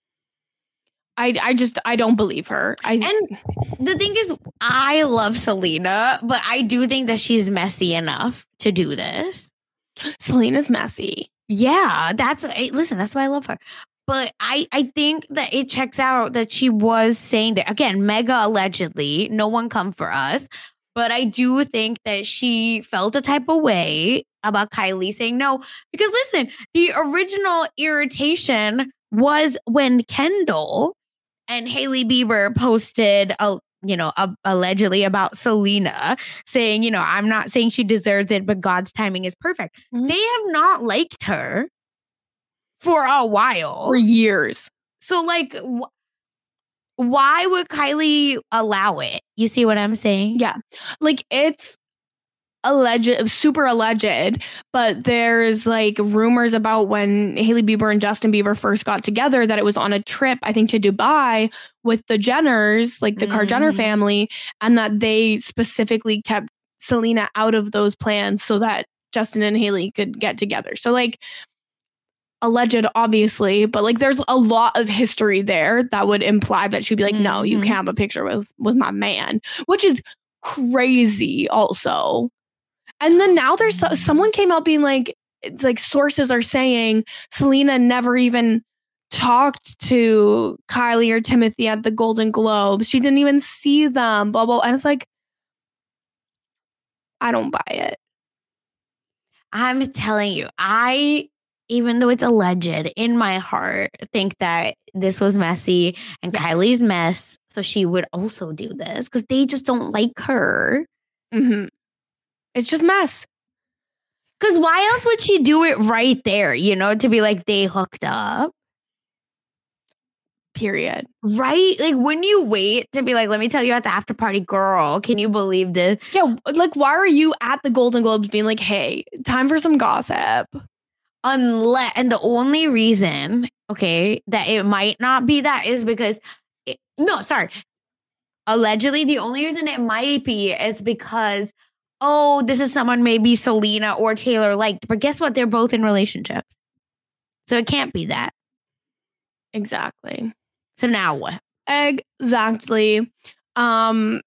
J: I, I just, I don't believe her. I
K: And the thing is, I love Selena, but I do think that she's messy enough to do this.
J: Selena's messy.
K: Yeah, that's, listen, that's why I love her. But I, I think that it checks out that she was saying that, again, mega allegedly, no one come for us. But I do think that she felt a type of way about Kylie saying no. Because listen, the original irritation was when Kendall and Hailey Bieber posted, a, you know, a, allegedly about Selena saying, you know, I'm not saying she deserves it, but God's timing is perfect. Mm-hmm. They have not liked her for a while.
J: For years.
K: So like, wh- why would Kylie allow it? You see what I'm saying?
J: Yeah. Like it's alleged, super alleged, but there's like rumors about when Hailey Bieber and Justin Bieber first got together that it was on a trip, I think to Dubai with the Jenners, like the mm. Kar Jenner family, and that they specifically kept Selena out of those plans so that Justin and Hailey could get together. So like alleged, obviously, but like there's a lot of history there that would imply that she'd be like, mm-hmm. no, you can't have a picture with with my man, which is crazy also. And then now there's so, someone came out being like, it's like sources are saying Selena never even talked to Kylie or Timothy at the Golden Globes. She didn't even see them, blah, blah. And it's like, I don't buy it.
K: I'm telling you, I, even though it's alleged, in my heart, think that this was messy and yes. Kylie's mess. So she would also do this because they just don't like her.
J: Mm-hmm. It's just mess.
K: Because why else would she do it right there, you know, to be like, they hooked up?
J: Period.
K: Right? Like, when you wait to be like, let me tell you at the after party, girl, can you believe this?
J: Yeah. Like, why are you at the Golden Globes being like, hey, time for some gossip?
K: Unless, and the only reason, okay, that it might not be that is because, it, no, sorry. Allegedly, the only reason it might be is because, oh, this is someone maybe Selena or Taylor liked. But guess what? They're both in relationships. So it can't be that.
J: Exactly.
K: So now what?
J: Exactly. Um,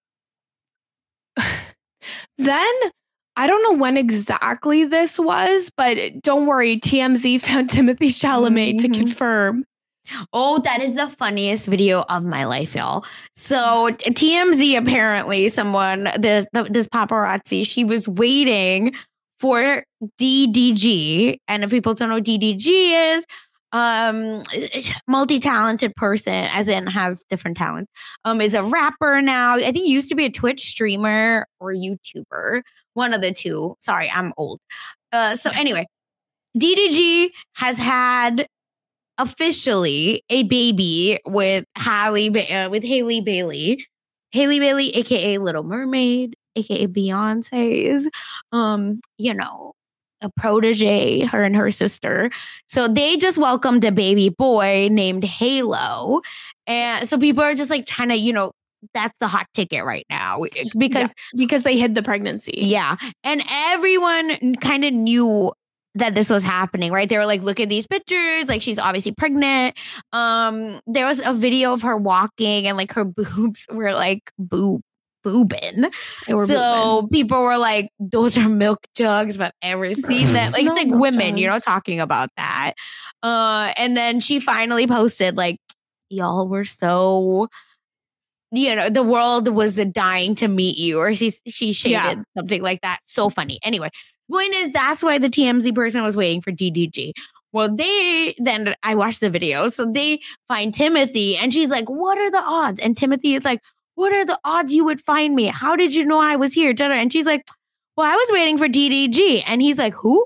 J: then I don't know when exactly this was, but don't worry. T M Z found Timothée Chalamet mm-hmm. to confirm.
K: Oh, that is the funniest video of my life, y'all. So T M Z, apparently someone, this, this paparazzi, she was waiting for D D G. And if people don't know what D D G is, um, multi-talented person, as in has different talents, um, is a rapper now. I think he used to be a Twitch streamer or YouTuber. One of the two. Sorry, I'm old. Uh, so anyway, D D G has had officially a baby with Halle, uh, with Halle Bailey, Halle Bailey, aka Little Mermaid, aka Beyonce's, um, you know, a protege, her and her sister. So they just welcomed a baby boy named Halo, and so people are just like trying to, you know, that's the hot ticket right now because
J: yeah, because they hid the pregnancy.
K: Yeah, and everyone kind of knew that this was happening, right? They were like, look at these pictures. Like, she's obviously pregnant. Um, there was a video of her walking and like her boobs were like boob boobing. So boobing. People were like, those are milk jugs. If I've ever seen that. Like, no, it's like women, jugs. You know, talking about that. Uh, and then she finally posted like, y'all were so, you know, the world was dying to meet you. Or she, she shaded yeah. something like that. So funny. Anyway. Point is, that's why the T M Z person was waiting for D D G. Well, they then I watched the video. So they find Timothy and she's like, what are the odds? And Timothy is like, what are the odds you would find me? How did you know I was here? And she's like, well, I was waiting for D D G. And he's like, who?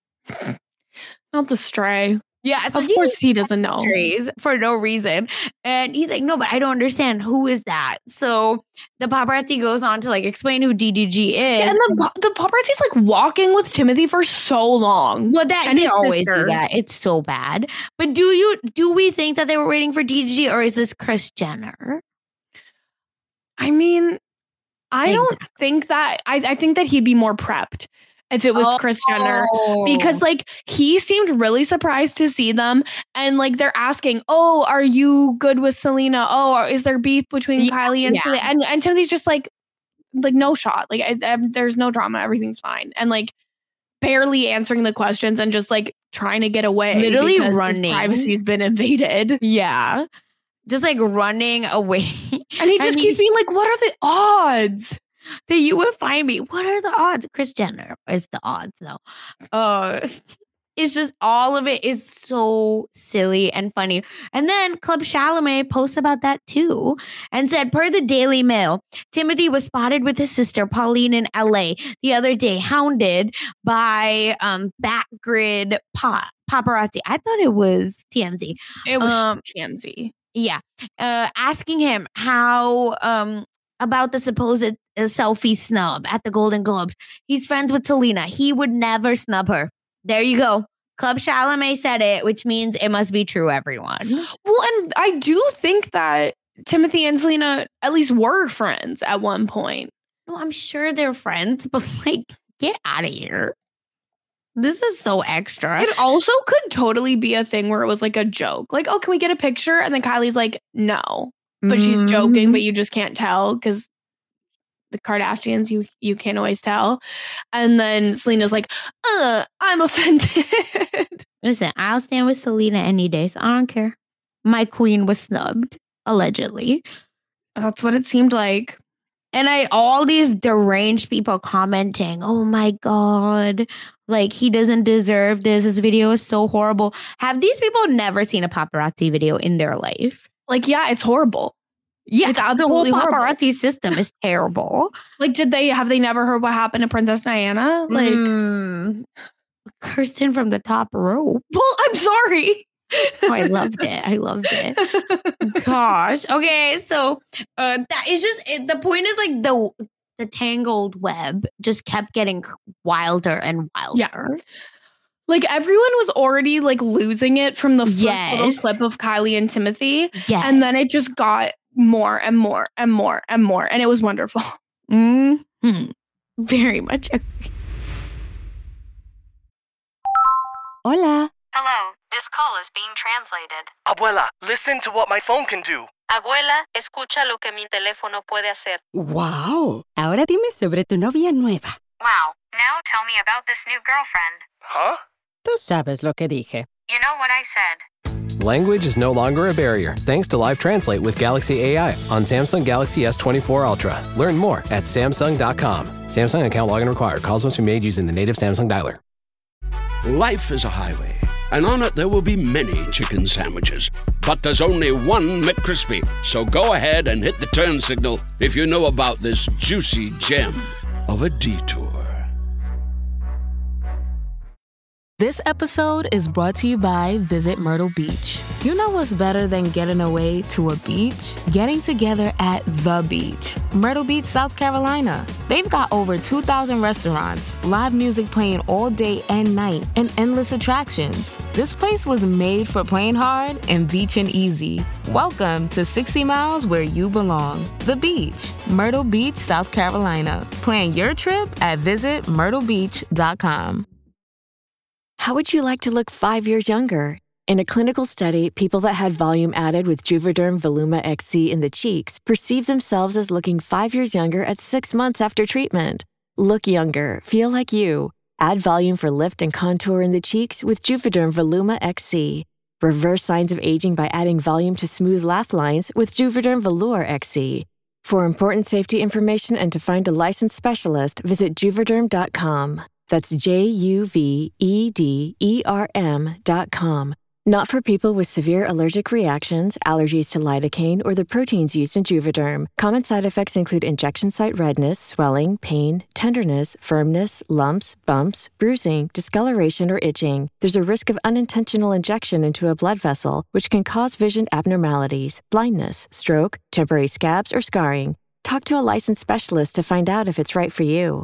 J: Not the stray.
K: Yeah, so
J: of course he doesn't know
K: for no reason. And he's like, no, but I don't understand. Who is that? So the paparazzi goes on to like explain who D D G is.
J: Yeah, and the, the paparazzi's like walking with Timothy for so long.
K: Well, that
J: and
K: they always sister. do that. It's so bad. But do you do we think that they were waiting for D D G or is this Kris Jenner?
J: I mean, I exactly. don't think that. I, I think that he'd be more prepped if it was oh. Kris Jenner, because like he seemed really surprised to see them, and like they're asking, "Oh, are you good with Selena? Oh, is there beef between yeah, Kylie and yeah. Selena?" And and Timothy's just like, like no shot, like I, I, there's no drama, everything's fine, and like barely answering the questions and just like trying to get away,
K: literally
J: because
K: running.
J: His privacy's been invaded.
K: Yeah, just like running away,
J: and he just and keeps he- being like, "What are the odds
K: that you would find me? What are the odds?" Kris Jenner is the odds, though. Uh, it's just all of it is so silly and funny. And then Club Chalamet posts about that too and said, per the Daily Mail, Timothy was spotted with his sister Pauline in L A the other day, hounded by um Backgrid pa- paparazzi. I thought it was T M Z.
J: It was um, T M Z.
K: Yeah, uh, asking him how um. about the supposed uh, selfie snub at the Golden Globes. He's friends with Selena. He would never snub her. There you go. Club Chalamet said it, which means it must be true, everyone.
J: Well, and I do think that Timothy and Selena at least were friends at one point.
K: No, I'm sure they're friends, but like, get out of here. This is so extra.
J: It also could totally be a thing where it was like a joke. Like, oh, can we get a picture? And then Kylie's like, no. But mm-hmm. she's joking, but you just can't tell because the Kardashians, you you can't always tell. And then Selena's like, uh, I'm offended.
K: Listen, I'll stand with Selena any day, so I don't care. My queen was snubbed, allegedly.
J: That's what it seemed like.
K: And I all these deranged people commenting, oh my God, like he doesn't deserve this. This video is so horrible. Have these people never seen a paparazzi video in their life?
J: Like, yeah, it's horrible.
K: Yeah,
J: it's absolutely
K: the whole paparazzi
J: horrible.
K: system is terrible.
J: Like, did they have they never heard what happened to Princess Diana? Like,
K: mm, Kirsten from the top row.
J: Well, I'm sorry.
K: Oh, I loved it. I loved it. Gosh. Okay, so uh, that is just it, the point is like the the tangled web just kept getting wilder and wilder.
J: Yeah. Like everyone was already like losing it from the first
K: yes.
J: little clip of Kylie and Timothy.
K: Yes.
J: And then it just got more and more and more and more. And it was wonderful.
K: Mm-hmm. Very much agree.
D: Hola.
A: Hello, this call is being translated.
B: Abuela, listen to what my phone can do.
C: Abuela, escucha lo que mi teléfono puede hacer.
D: Wow. Ahora dime sobre tu novia nueva.
A: Wow, now tell me about this new girlfriend.
B: Huh?
D: Tú sabes lo que dije.
A: You know what I said.
E: Language is no longer a barrier thanks to Live Translate with Galaxy A I on Samsung Galaxy S twenty-four Ultra. Learn more at Samsung dot com. Samsung account login required. Calls must be made using the native Samsung dialer.
G: Life is a highway, and on it there will be many chicken sandwiches. But there's only one McCrispy. So go ahead and hit the turn signal if you know about this juicy gem of a detour.
I: This episode is brought to you by Visit Myrtle Beach. You know what's better than getting away to a beach? Getting together at the beach. Myrtle Beach, South Carolina. They've got over two thousand restaurants, live music playing all day and night, and endless attractions. This place was made for playing hard and beaching easy. Welcome to sixty miles where you belong. The beach. Myrtle Beach, South Carolina. Plan your trip at visit myrtle beach dot com.
L: How would you like to look five years younger? In a clinical study, people that had volume added with Juvederm Voluma X C in the cheeks perceived themselves as looking five years younger at six months after treatment. Look younger, feel like you. Add volume for lift and contour in the cheeks with Juvederm Voluma X C. Reverse signs of aging by adding volume to smooth laugh lines with Juvederm Volure X C. For important safety information and to find a licensed specialist, visit juvederm dot com. That's J U V E D E R M dot com. Not for people with severe allergic reactions, allergies to lidocaine, or the proteins used in Juvederm. Common side effects include injection site redness, swelling, pain, tenderness, firmness, lumps, bumps, bruising, discoloration, or itching. There's a risk of unintentional injection into a blood vessel, which can cause vision abnormalities, blindness, stroke, temporary scabs, or scarring. Talk to a licensed specialist to find out if it's right for you.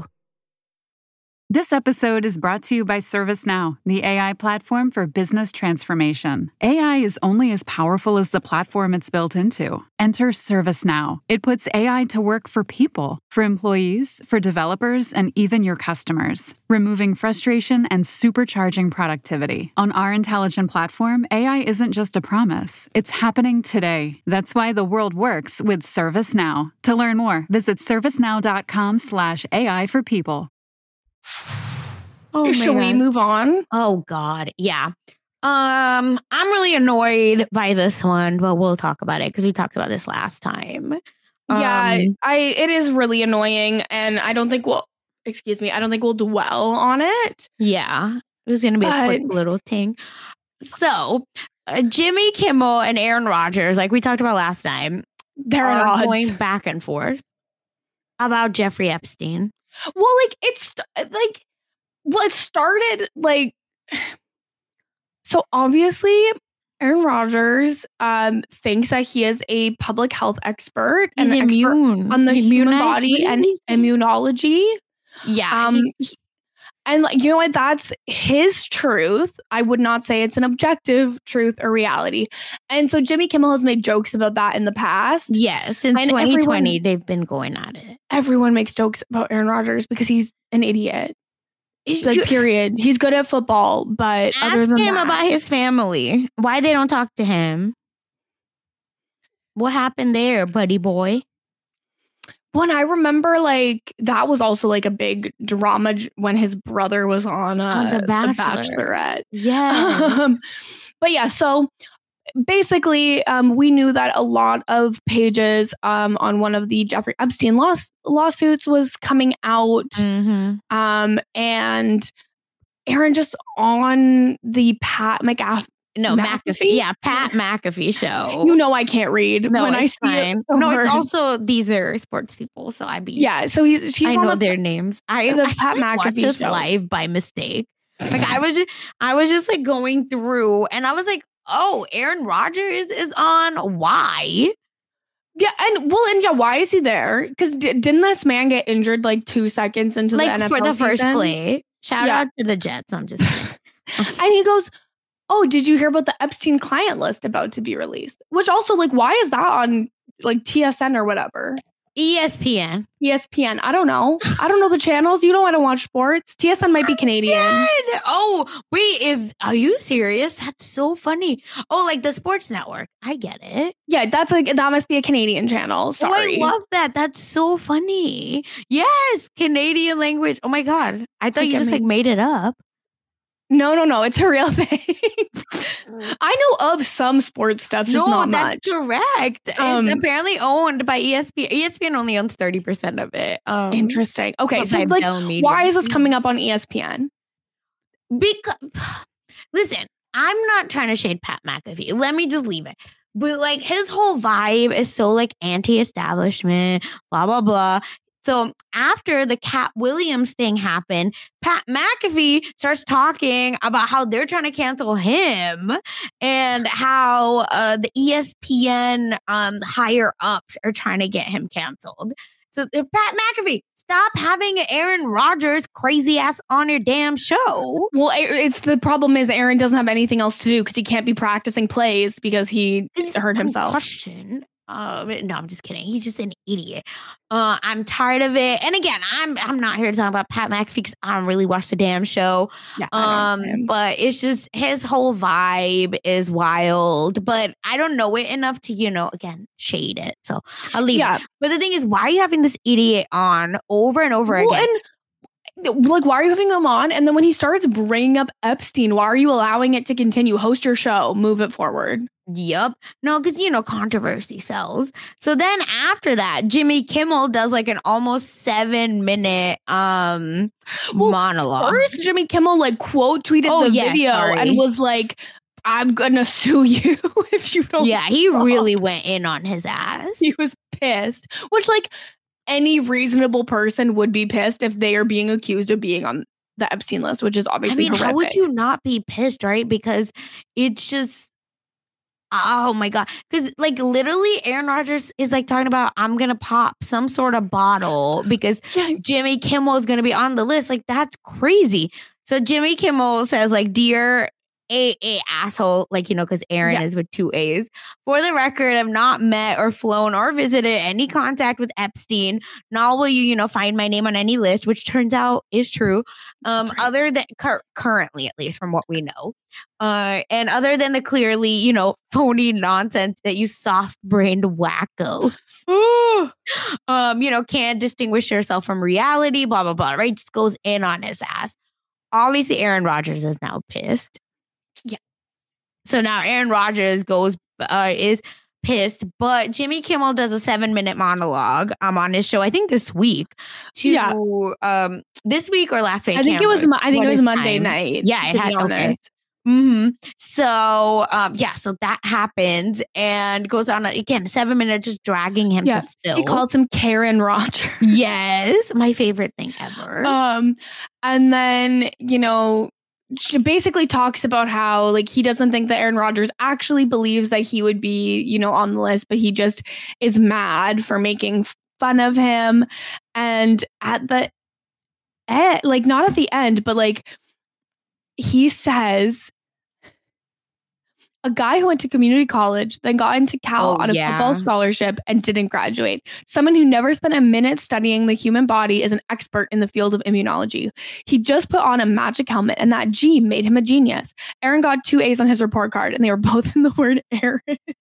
M: This episode is brought to you by ServiceNow, the A I platform for business transformation. A I is only as powerful as the platform it's built into. Enter ServiceNow. It puts A I to work for people, for employees, for developers, and even your customers, removing frustration and supercharging productivity. On our intelligent platform, A I isn't just a promise. It's happening today. That's why the world works with ServiceNow. To learn more, visit servicenow.com slash AI for people.
J: Oh, should we move on?
K: Oh God, yeah. Um, I'm really annoyed by this one, but we'll talk about it because we talked about this last time.
J: Yeah,
K: Um,
J: I it is really annoying, and I don't think we'll. Excuse me, I don't think we'll dwell on it.
K: Yeah, it was gonna be a quick
J: But-
K: little thing. So, uh, Jimmy Kimmel and Aaron Rodgers, like we talked about last time,
J: They're at
K: are
J: odds.
K: going back and forth about Jeffrey Epstein.
J: Well, like it's like, well, it started like. So obviously, Aaron Rodgers um, thinks that he is a public health expert and
K: He's
J: an expert
K: immune.
J: on the human
K: Immunized?
J: body
K: What
J: and
K: did he say?
J: immunology.
K: Yeah,
J: Um,
K: he's-
J: he- and like you know what? That's his truth. I would not say it's an objective truth or reality. And so Jimmy Kimmel has made jokes about that in the past.
K: yes, since
J: and
K: twenty twenty,
J: everyone-
K: they've been going at it.
J: Everyone makes jokes about Aaron Rodgers because he's an idiot. Like, period. He's good at football, but
K: Ask
J: other than
K: him
J: that,
K: about his family. Why they don't talk to him? What happened there, buddy boy?
J: when I remember, like, that was also like a big drama j- when his brother was on, uh,
K: Oh, The
J: The
K: Bachelor.
J: Bachelorette.
K: Yeah.
J: Um, but yeah, so basically, um, we knew that a lot of pages um, on one of the Jeffrey Epstein laws- lawsuits was coming out.
K: Mhm.
J: Um, and Aaron just on the Pat McAfee.
K: No, McAfee. Yeah, Pat McAfee show.
J: You know I can't read
K: No,
J: when I
K: it's
J: see it,
K: fine.
J: the
K: No,
J: word.
K: it's also these are sports people, so I be
J: Yeah, so he's she's
K: I
J: on
K: know
J: the,
K: their names. I
J: the
K: I
J: Pat
K: Pat watched
J: McAfee
K: this
J: show.
K: live by mistake. Like I was just I was just like going through and I was like, oh, Aaron Rodgers is on. Why?
J: Yeah, and well, and yeah, why is he there? Because d- didn't this man get injured like two seconds into the
K: Like
J: N F L
K: for the first
J: season?
K: play. Shout
J: Yeah.
K: out to the Jets. I'm just kidding.
J: And he goes, "Oh, did you hear about the Epstein client list about to be released?" Which also, like, why is that on like T S N or whatever?
K: E S P N.
J: E S P N. I don't know. I don't know the channels. You know I don't watch sports. T S N might be Canadian.
K: Dead. Oh, wait, is are you serious? That's so funny. Oh, like the sports network. I get it.
J: Yeah, that's like that must be a Canadian channel. Sorry.
K: Oh, I love that. That's so funny. Yes, Canadian language. Oh my god. I thought you
J: Forgive
K: just
J: me.
K: like made it up.
J: No, no, no. It's a real thing. I know of some sports stuff, just
K: no,
J: not
K: that's
J: much.
K: correct.
J: Um,
K: it's apparently owned by E S P N. E S P N only owns thirty percent of it. Um,
J: Interesting. Okay,
K: but
J: so
K: by
J: like,
K: Bell Media.
J: why is this coming up on E S P N?
K: Because listen, I'm not trying to shade Pat McAfee. Let me just leave it. But like his whole vibe is so like anti-establishment, blah blah blah. So after the Cat Williams thing happened, Pat McAfee starts talking about how they're trying to cancel him and how uh, the E S P N um, higher ups are trying to get him canceled. So uh, Pat McAfee, stop having Aaron Rodgers crazy ass on your damn show.
J: Well, A- it's the problem is Aaron doesn't have anything else to do because he can't be practicing plays because he hurt himself.
K: Concussion. Um, no, I'm just kidding. He's just an idiot. Uh, I'm tired of it. And again, I'm I'm not here to talk about Pat McAfee because I don't really watch the damn show.
J: Yeah, I don't know
K: Um,
J: him.
K: but it's just his whole vibe is wild. But I don't know it enough to, you know, again, shade it. So I'll leave
J: Yeah.
K: it. But the thing is, why are you having this idiot on over and over
J: Well,
K: again?
J: and like, why are you having him on? And then when he starts bringing up Epstein, why are you allowing it to continue? Host your show, move it forward.
K: Yep. No, because, you know, controversy sells. So then after that, Jimmy Kimmel does like an almost seven minute um
J: Well,
K: monologue.
J: First, Jimmy Kimmel like quote tweeted
K: Oh,
J: the
K: yeah,
J: video
K: sorry.
J: and was like, "I'm gonna sue you if you don't."
K: Yeah, he
J: stop."
K: really went in on his ass.
J: He was pissed. Which, like, any reasonable person would be pissed if they are being accused of being on the Epstein list, which is
K: I
J: obviously
K: mean, how would
J: horrific.
K: you not be pissed, right? Because it's just, oh my God. Because, like, literally, Aaron Rodgers is like talking about, I'm going to pop some sort of bottle because
J: Yeah.
K: Jimmy Kimmel is going to be on the list. Like, that's crazy. So Jimmy Kimmel says, like, dear A A asshole, like, you know, because Aaron
J: Yeah.
K: is with two A's. For the record, I've not met or flown or visited any contact with Epstein. Nor will you, you know, find my name on any list, which turns out is true. Um,
J: That's right.
K: other than cur- currently, at least from what we know, uh, and other than the clearly, you know, phony nonsense that you soft-brained wackos, um, you know, can't distinguish yourself from reality, blah blah blah. Right? Just goes in on his ass. Obviously, Aaron Rodgers is now pissed.
J: Yeah.
K: So now Aaron Rodgers goes uh, is pissed, but Jimmy Kimmel does a seven minute monologue um on his show. I think this week. To
J: Yeah.
K: um this week or last week.
J: I think
K: can't
J: it was.
K: remember
J: Mo- I think
K: what
J: it was
K: his
J: Monday
K: time.
J: night.
K: Yeah, it
J: to
K: had
J: be
K: okay.
J: honest.
K: Mm-hmm. So um yeah, so that happens and goes on again seven minutes just dragging him
J: Yeah,
K: to Phil.
J: he calls him Karen Rodgers.
K: Yes, my favorite thing ever.
J: Um, and then, you know, she basically talks about how, like, he doesn't think that Aaron Rodgers actually believes that he would be, you know, on the list, but he just is mad for making fun of him. And at the end, like, not at the end, but like, he says, A guy who went to community college, then got into Cal
K: Oh,
J: on a
K: yeah.
J: football scholarship and didn't graduate. Someone who never spent a minute studying the human body is an expert in the field of immunology. He just put on a magic helmet, and that G made him a genius. Aaron got two A's on his report card, and they were both in the word Aaron.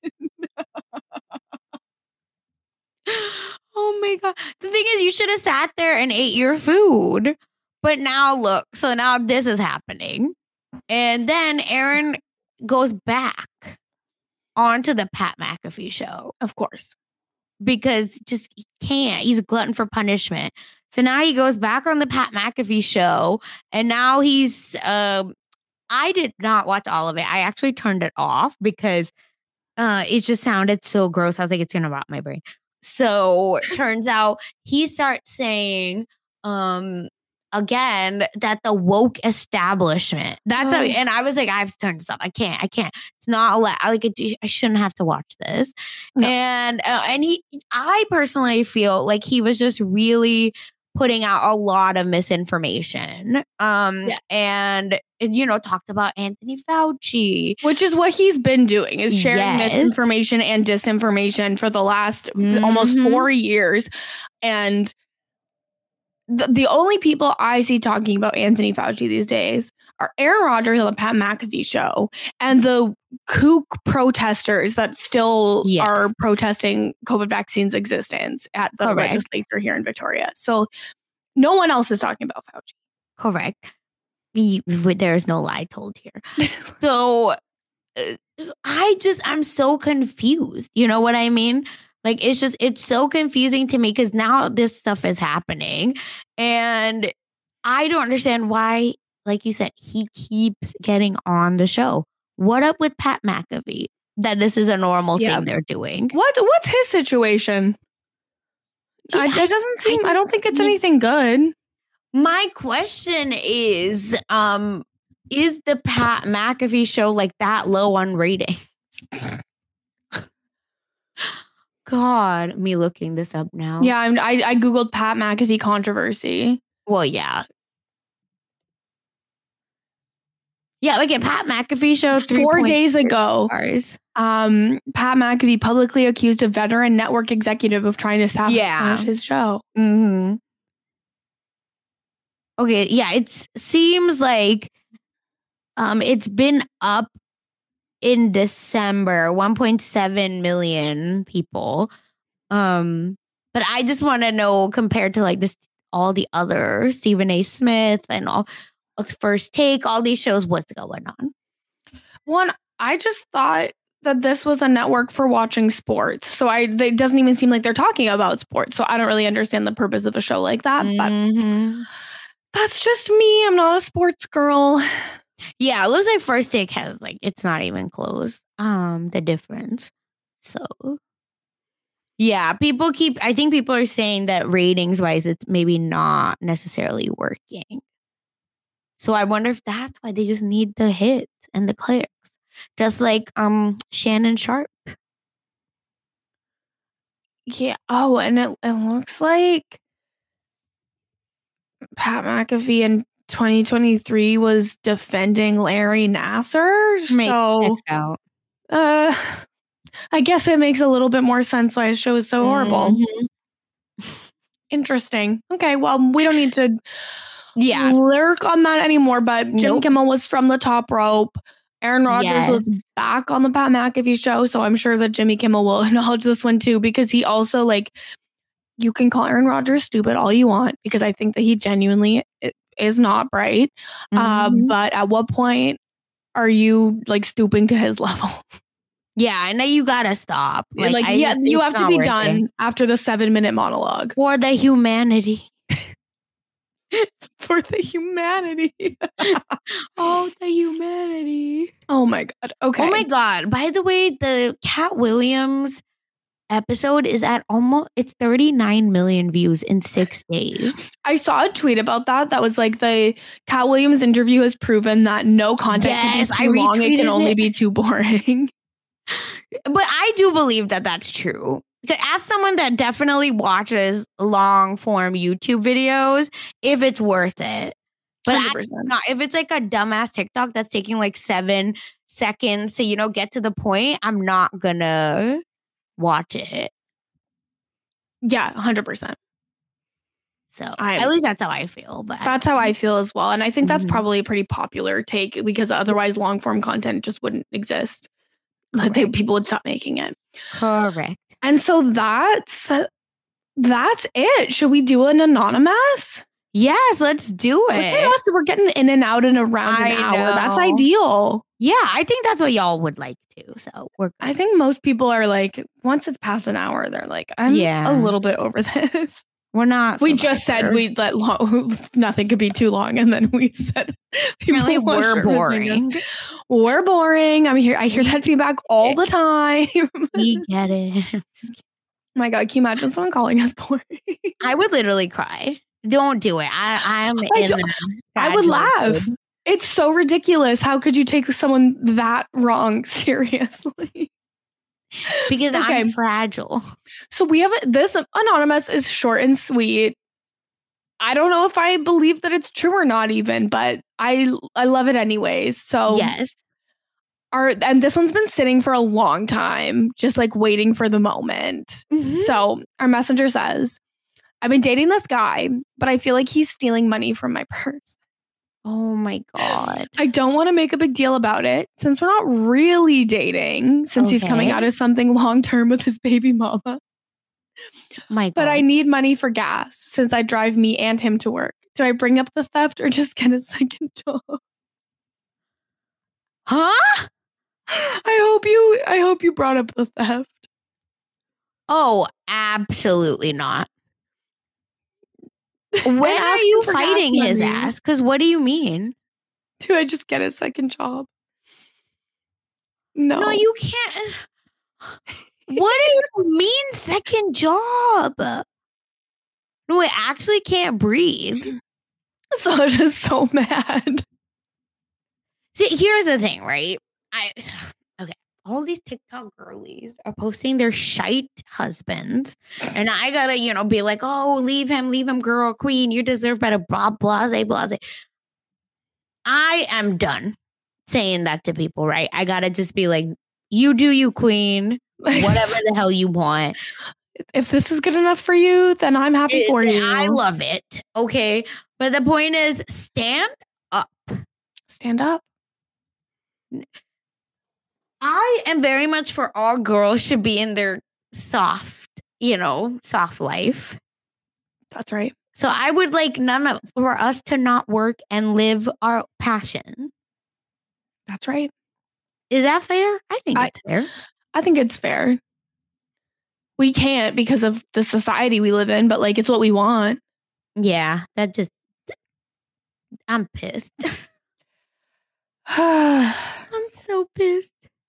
K: Oh my God. The thing is, you should have sat there and ate your food. But now look, so now this is happening. And then Aaron goes back onto the Pat McAfee show.
J: Of course.
K: Because just he can't. He's a glutton for punishment. So now he goes back on the Pat McAfee show. And now he's um I did not watch all of it. I actually turned it off because uh it just sounded so gross. I was like, it's gonna rot my brain. So turns out he starts saying um again that the woke establishment, that's
J: Oh.
K: how, and I was like, I've turned this off. I can't, I can't. It's not allowed. Like, it, I shouldn't have to watch this.
J: No.
K: And uh, and he, I personally feel like he was just really putting out a lot of misinformation. Um,
J: Yeah.
K: and you know, talked about Anthony Fauci,
J: Which is what he's been doing, is sharing
K: Yes.
J: misinformation and disinformation for the last almost
K: Mhm.
J: four years. And the, the only people I see talking about Anthony Fauci these days are Aaron Rodgers on the Pat McAfee show and the kook protesters that still
K: Yes.
J: are protesting COVID vaccines' existence at the
K: Correct.
J: legislature here in Victoria. So no one else is talking about Fauci.
K: correct. He- There's no lie told here. So uh, I just, I'm so confused. You know what I mean? Like, it's just, it's so confusing to me because now this stuff is happening. And I don't understand why, like you said, he keeps getting on the show. What up with Pat McAfee? That this is a normal
J: Yeah.
K: thing they're doing.
J: What What's his situation? I,
K: Yeah,
J: it doesn't seem, I, don't think it's
K: I-
J: anything good.
K: My question is, um, is the Pat McAfee show like that low on ratings? God, me looking this up now.
J: Yeah, I'm, I I googled Pat McAfee controversy.
K: Well, yeah. Yeah, like a Pat McAfee show.
J: Four days ago,
K: Stars.
J: um, Pat McAfee publicly accused a veteran network executive of trying to sabotage
K: Yeah.
J: his show.
K: Mm-hmm. Okay, yeah, it seems like um it's been up in December, one point seven million people. Um, but I just want to know, compared to like this, all the other Stephen A. Smith and all First Take, all these shows, what's going on?
J: One, I just thought that this was a network for watching sports, so I it doesn't even seem like they're talking about sports. So I don't really understand the purpose of a show like that. But
K: Mhm.
J: that's just me. I'm not a sports girl.
K: Yeah, it looks like First Take has like it's not even close. Um, the difference. So yeah, people keep. I think people are saying that ratings wise, it's maybe not necessarily working. So I wonder if that's why they just need the hits and the clicks, just like um Shannon Sharp.
J: Yeah. Oh, and it, it looks like Pat McAfee in twenty twenty-three was defending Larry Nasser.
K: Makes
J: So,
K: sense out.
J: uh, I guess it makes a little bit more sense why his show is so horrible.
K: Mhm.
J: Interesting. Okay. Well, we don't need to
K: Yeah.
J: lurk on that anymore, but Jim
K: Nope.
J: Kimmel was from the top rope. Aaron Rodgers was
K: Yes.
J: back on the Pat McAfee show, so I'm sure that Jimmy Kimmel will acknowledge this one too, because he also, like, you can call Aaron Rodgers stupid all you want, because I think that he genuinely i- is not bright. Uh,
K: Mhm.
J: but at what point are you like stooping to his level?
K: Yeah, and now you gotta stop.
J: Like,
K: I
J: yeah,
K: just-
J: you
K: it's
J: have to
K: not
J: be
K: worth
J: done
K: it.
J: after the seven minute monologue.
K: For the humanity.
J: For the humanity.
K: Oh, the humanity.
J: Oh my God. Okay.
K: Oh my God. By the way, the Cat Williams episode is at almost, it's thirty-nine million views in six days.
J: I saw a tweet about that. That was like, the Cat Williams interview has proven that no content
K: Yes,
J: can
K: I
J: be too long. It
K: retweeted
J: can only
K: it.
J: be too boring.
K: But I do believe that that's true. 'Cause as someone that definitely watches long form YouTube videos, if it's worth it. But
J: one hundred
K: I,
J: percent.
K: not, if it's like a dumbass TikTok that's taking like seven seconds to, you know, get to the point, I'm not gonna watch it.
J: Yeah, one hundred percent.
K: So
J: I,
K: at least that's how I feel. But
J: that's how I feel as well. And I think that's
K: mm-hmm.
J: probably a pretty popular take because otherwise long form content just wouldn't exist. They, people would stop making it.
K: Correct.
J: And so that's that's it. Should we do an anonymous?
K: Yes, let's do it.
J: Okay, so we're getting in and out in around an
K: I
J: hour.
K: know.
J: That's ideal.
K: Yeah, I think that's what y'all would like to. So we're.
J: I think most people are like, once it's past an hour, they're like, I'm
K: Yeah.
J: a little bit over this.
K: We're not.
J: We just said we'd let long, nothing could be too long, and then we said
K: Really,
J: people
K: we're
J: want
K: boring.
J: us. We're boring. I'm here. I hear that feedback all the time.
K: We get it.
J: My God, can you imagine someone calling us boring?
K: I would literally cry. Don't do it. I, I'm.
J: I,
K: in
J: don't-
K: the
J: I would
K: bad
J: laugh.
K: mood.
J: It's so ridiculous. How could you take someone that wrong seriously?
K: Because
J: Okay.
K: I'm fragile.
J: So we have this anonymous is short and sweet. I don't know if I believe that it's true or not even, but I I love it anyways. So
K: Yes.
J: our and this one's been sitting for a long time, just like waiting for the moment.
K: Mhm.
J: So our messenger says, I've been dating this guy, but I feel like he's stealing money from my purse.
K: Oh my God.
J: I don't want to make a big deal about it since we're not really dating, since he's coming
K: Okay.
J: out as something long term with his baby mama.
K: My God.
J: But I need money for gas since I drive me and him to work. Do I bring up the theft or just get a second job?
K: Huh?
J: I hope you I hope you brought up the theft.
K: Oh, absolutely not. When
J: I
K: are
J: asked
K: you
J: him for gas
K: fighting his
J: money.
K: ass? Because what do you mean?
J: Do I just get a second job? No.
K: No, you can't. What do you mean, second job? No, I actually can't breathe.
J: So I was just so mad.
K: See, here's the thing, right? I okay. All these TikTok girlies are posting their shite husbands, and I gotta, you know, be like, "Oh, leave him, leave him, girl, queen. You deserve better." Blah, blase, blase. I am done saying that to people, right? I gotta just be like, "You do you, queen. Whatever the hell you want."
J: If this is good enough for you, then I'm happy
K: It-
J: for you.
K: I love it. Okay, but the point is, stand up.
J: Stand up.
K: I am very much for all girls should be in their soft, you know, soft life.
J: That's right.
K: So I would like none of for us to not work and live our passion.
J: That's right.
K: Is that fair? I think
J: I-
K: it's fair.
J: I think it's fair. We can't because of the society we live in, but like it's what we want.
K: Yeah, that just I'm pissed.
J: Yes.
K: I'm so pissed.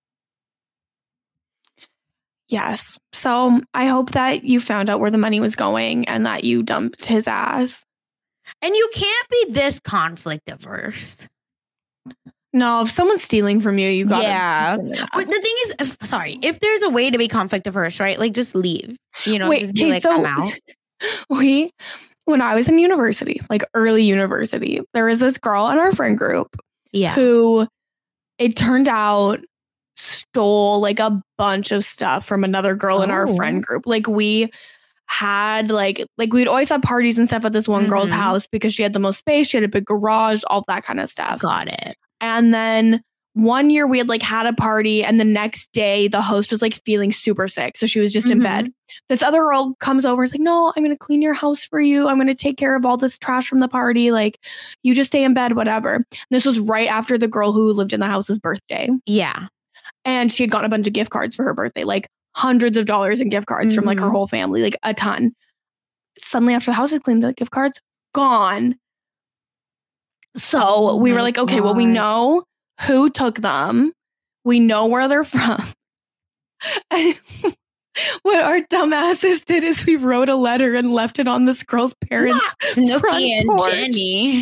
J: So I hope that you found out where the money was going and that you dumped his ass.
K: And you can't be this conflict averse.
J: No, if someone's stealing from you, you got
K: Yeah. But the thing is, if, sorry, if there's a way to be conflict averse, right? Like just leave. You know,
J: Wait,
K: just be
J: okay,
K: like,
J: so-
K: I'm out.
J: We, when I was in university, like early university, there was this girl in our friend group
K: Yeah.
J: who it turned out stole like a bunch of stuff from another girl in our
K: Oh.
J: friend group. Like we had like like we'd always have parties and stuff at this one girl's
K: Mhm.
J: house because she had the most space, she had a big garage, all that kind of stuff.
K: Got it.
J: And then one year we had like had a party and the next day the host was like feeling super sick. So she was just in
K: Mhm.
J: bed. This other girl comes over and is like, no, I'm going to clean your house for you. I'm going to take care of all this trash from the party. Like you just stay in bed, whatever. And this was right after the girl who lived in the house's birthday.
K: Yeah.
J: And she had gotten a bunch of gift cards for her birthday, like hundreds of dollars in gift cards from like her
K: Mhm.
J: whole family, like a ton. Suddenly after the house is cleaned, the gift cards gone. So
K: Oh
J: we were
K: my
J: like, okay, well, we
K: God.
J: know who took them. We know where they're from. And what our dumbasses did is we wrote a letter and left it on this girl's parents' front
K: Snooki and
J: porch.
K: Jenny.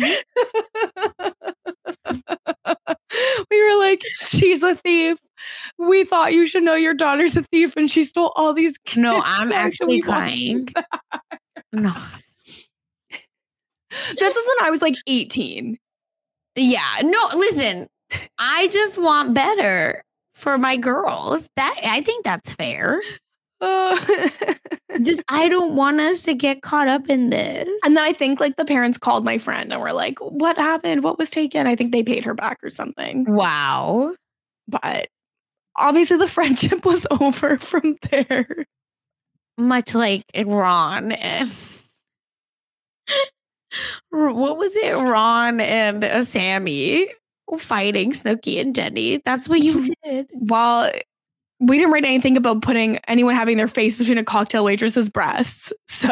J: We were like, she's a thief. We thought you should know your daughter's a thief and she stole all these kids.
K: No, I'm
J: back, and
K: actually
J: we want
K: crying.
J: them back.
K: No.
J: This is when I was like eighteen.
K: Yeah. No, listen. I just want better for my girls. That I think that's fair. Uh, just I don't want us to get caught up in this.
J: And then I think like the parents called my friend and were like, what happened? What was taken? I think they paid her back or something.
K: Wow.
J: But obviously the friendship was over from there.
K: Much like Ron and what was it? Ron and uh, Sammy fighting Snooki and Jenny. That's what you did.
J: Well, we didn't write anything about putting anyone having their face between a cocktail waitress's breasts. So.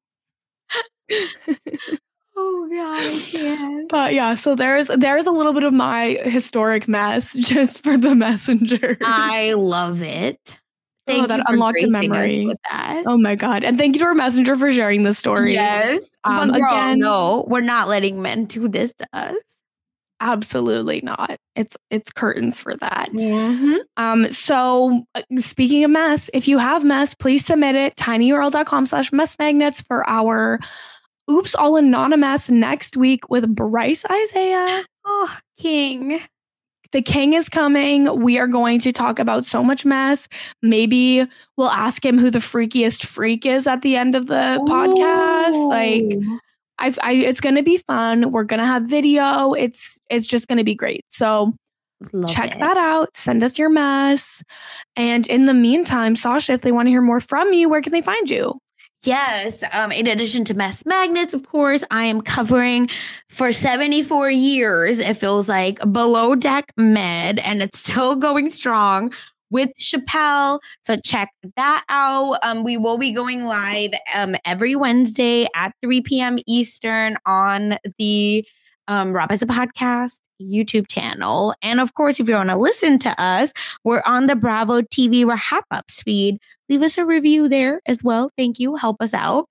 K: Oh God, I can't.
J: But yeah, so there's there's a little bit of my historic mess just for the messenger.
K: I love it. Thank
J: oh, that
K: you for
J: unlocked a
K: gracing
J: memory.
K: us with that.
J: Oh my God. And thank you to our messenger for sharing this story.
K: Yes.
J: Um,
K: but girl,
J: again,
K: no, we're not letting men do this to us.
J: Absolutely not. It's it's curtains for that.
K: Mm-hmm.
J: Um, so uh, speaking of mess, if you have mess, please submit it. tinyurl.com slash mess magnets for our Oops All Anonymous next week with Bryce Isaiah.
K: Oh, King.
J: The king is coming. We are going to talk about so much mess. Maybe we'll ask him who the freakiest freak is at the end of the Ooh. podcast. Like, I've, I, it's going to be fun. We're going to have video. It's, it's just going to be great. So Love check it. that out. Send us your mess. And in the meantime, Sasha, if they want to hear more from you, where can they find you?
K: Yes. Um, in addition to Mess Magnets, of course, I am covering for seventy-four years. It feels like Below Deck Med, and it's still going strong with Chappelle. So check that out. Um, we will be going live um, every Wednesday at three p.m. Eastern on the um, Rob Has a Podcast YouTube channel. And of course, if you want to listen to us, we're on the Bravo T V Wrap-Ups feed. Leave us a review there as well. Thank you. Help us out.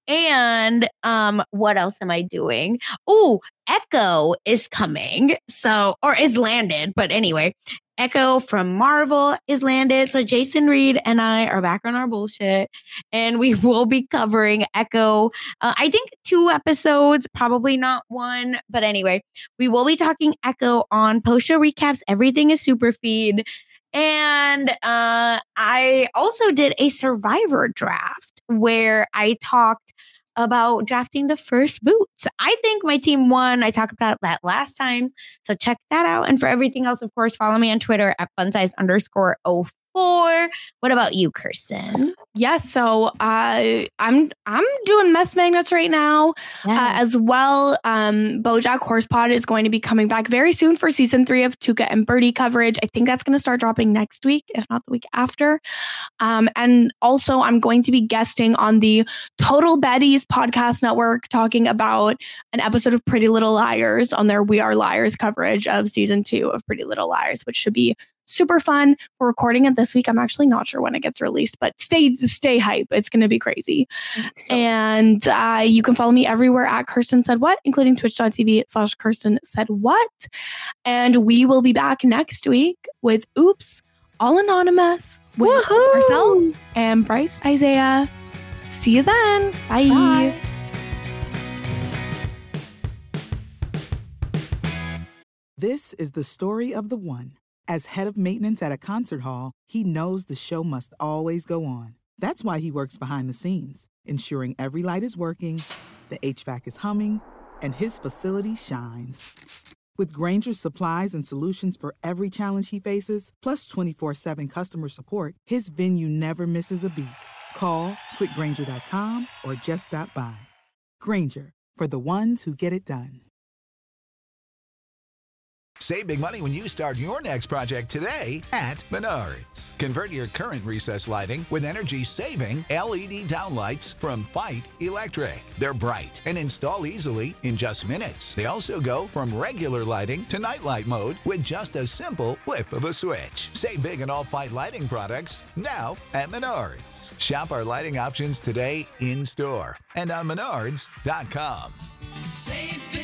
K: And um, what else am I doing? Oh, Echo is coming. So, or is landed. But anyway, Echo from Marvel is landed. So Jason Reed and I are back on our bullshit. And we will be covering Echo. Uh, I think two episodes, probably not one. But anyway, we will be talking Echo on post-show recaps. Everything is super feed. And uh, I also did a Survivor draft where I talked about drafting the first boots. I think my team won. I talked about that last time. So check that out. And for everything else, of course, follow me on Twitter at funsize underscore oh four. What about you, Kirsten?
J: Yes. So uh, I'm I'm doing Mess Magnets right now yeah. uh, as well. Um, BoJack Horsepod is going to be coming back very soon for season three of Tuca and Birdie coverage. I think that's going to start dropping next week, if not the week after. Um, and also, I'm going to be guesting on the Total Betties podcast network, talking about an episode of Pretty Little Liars on their We Are Liars coverage of season two of Pretty Little Liars, which should be super fun. We're recording it this week. I'm actually not sure when it gets released, but stay stay hype. It's going to be crazy. So- and uh, you can follow me everywhere at Kirsten Said What, including twitch.tv slash Kirsten Said What. And we will be back next week with Oops All Anonymous with Woo-hoo! ourselves and Bryce Isaiah. See you then. Bye. Bye.
N: This is the story of the one. As head of maintenance at a concert hall, he knows the show must always go on. That's why he works behind the scenes, ensuring every light is working, the H V A C is humming, and his facility shines. With Grainger's supplies and solutions for every challenge he faces, plus twenty-four seven customer support, his venue never misses a beat. Call quick grainger dot com or just stop by. Grainger, for the ones who get it done.
O: Save big money when you start your next project today at Menards. Convert your current recessed lighting with energy-saving L E D downlights from Fight Electric. They're bright and install easily in just minutes. They also go from regular lighting to nightlight mode with just a simple flip of a switch. Save big on all Fight lighting products now at Menards. Shop our lighting options today in-store and on menards dot com.
P: Save big.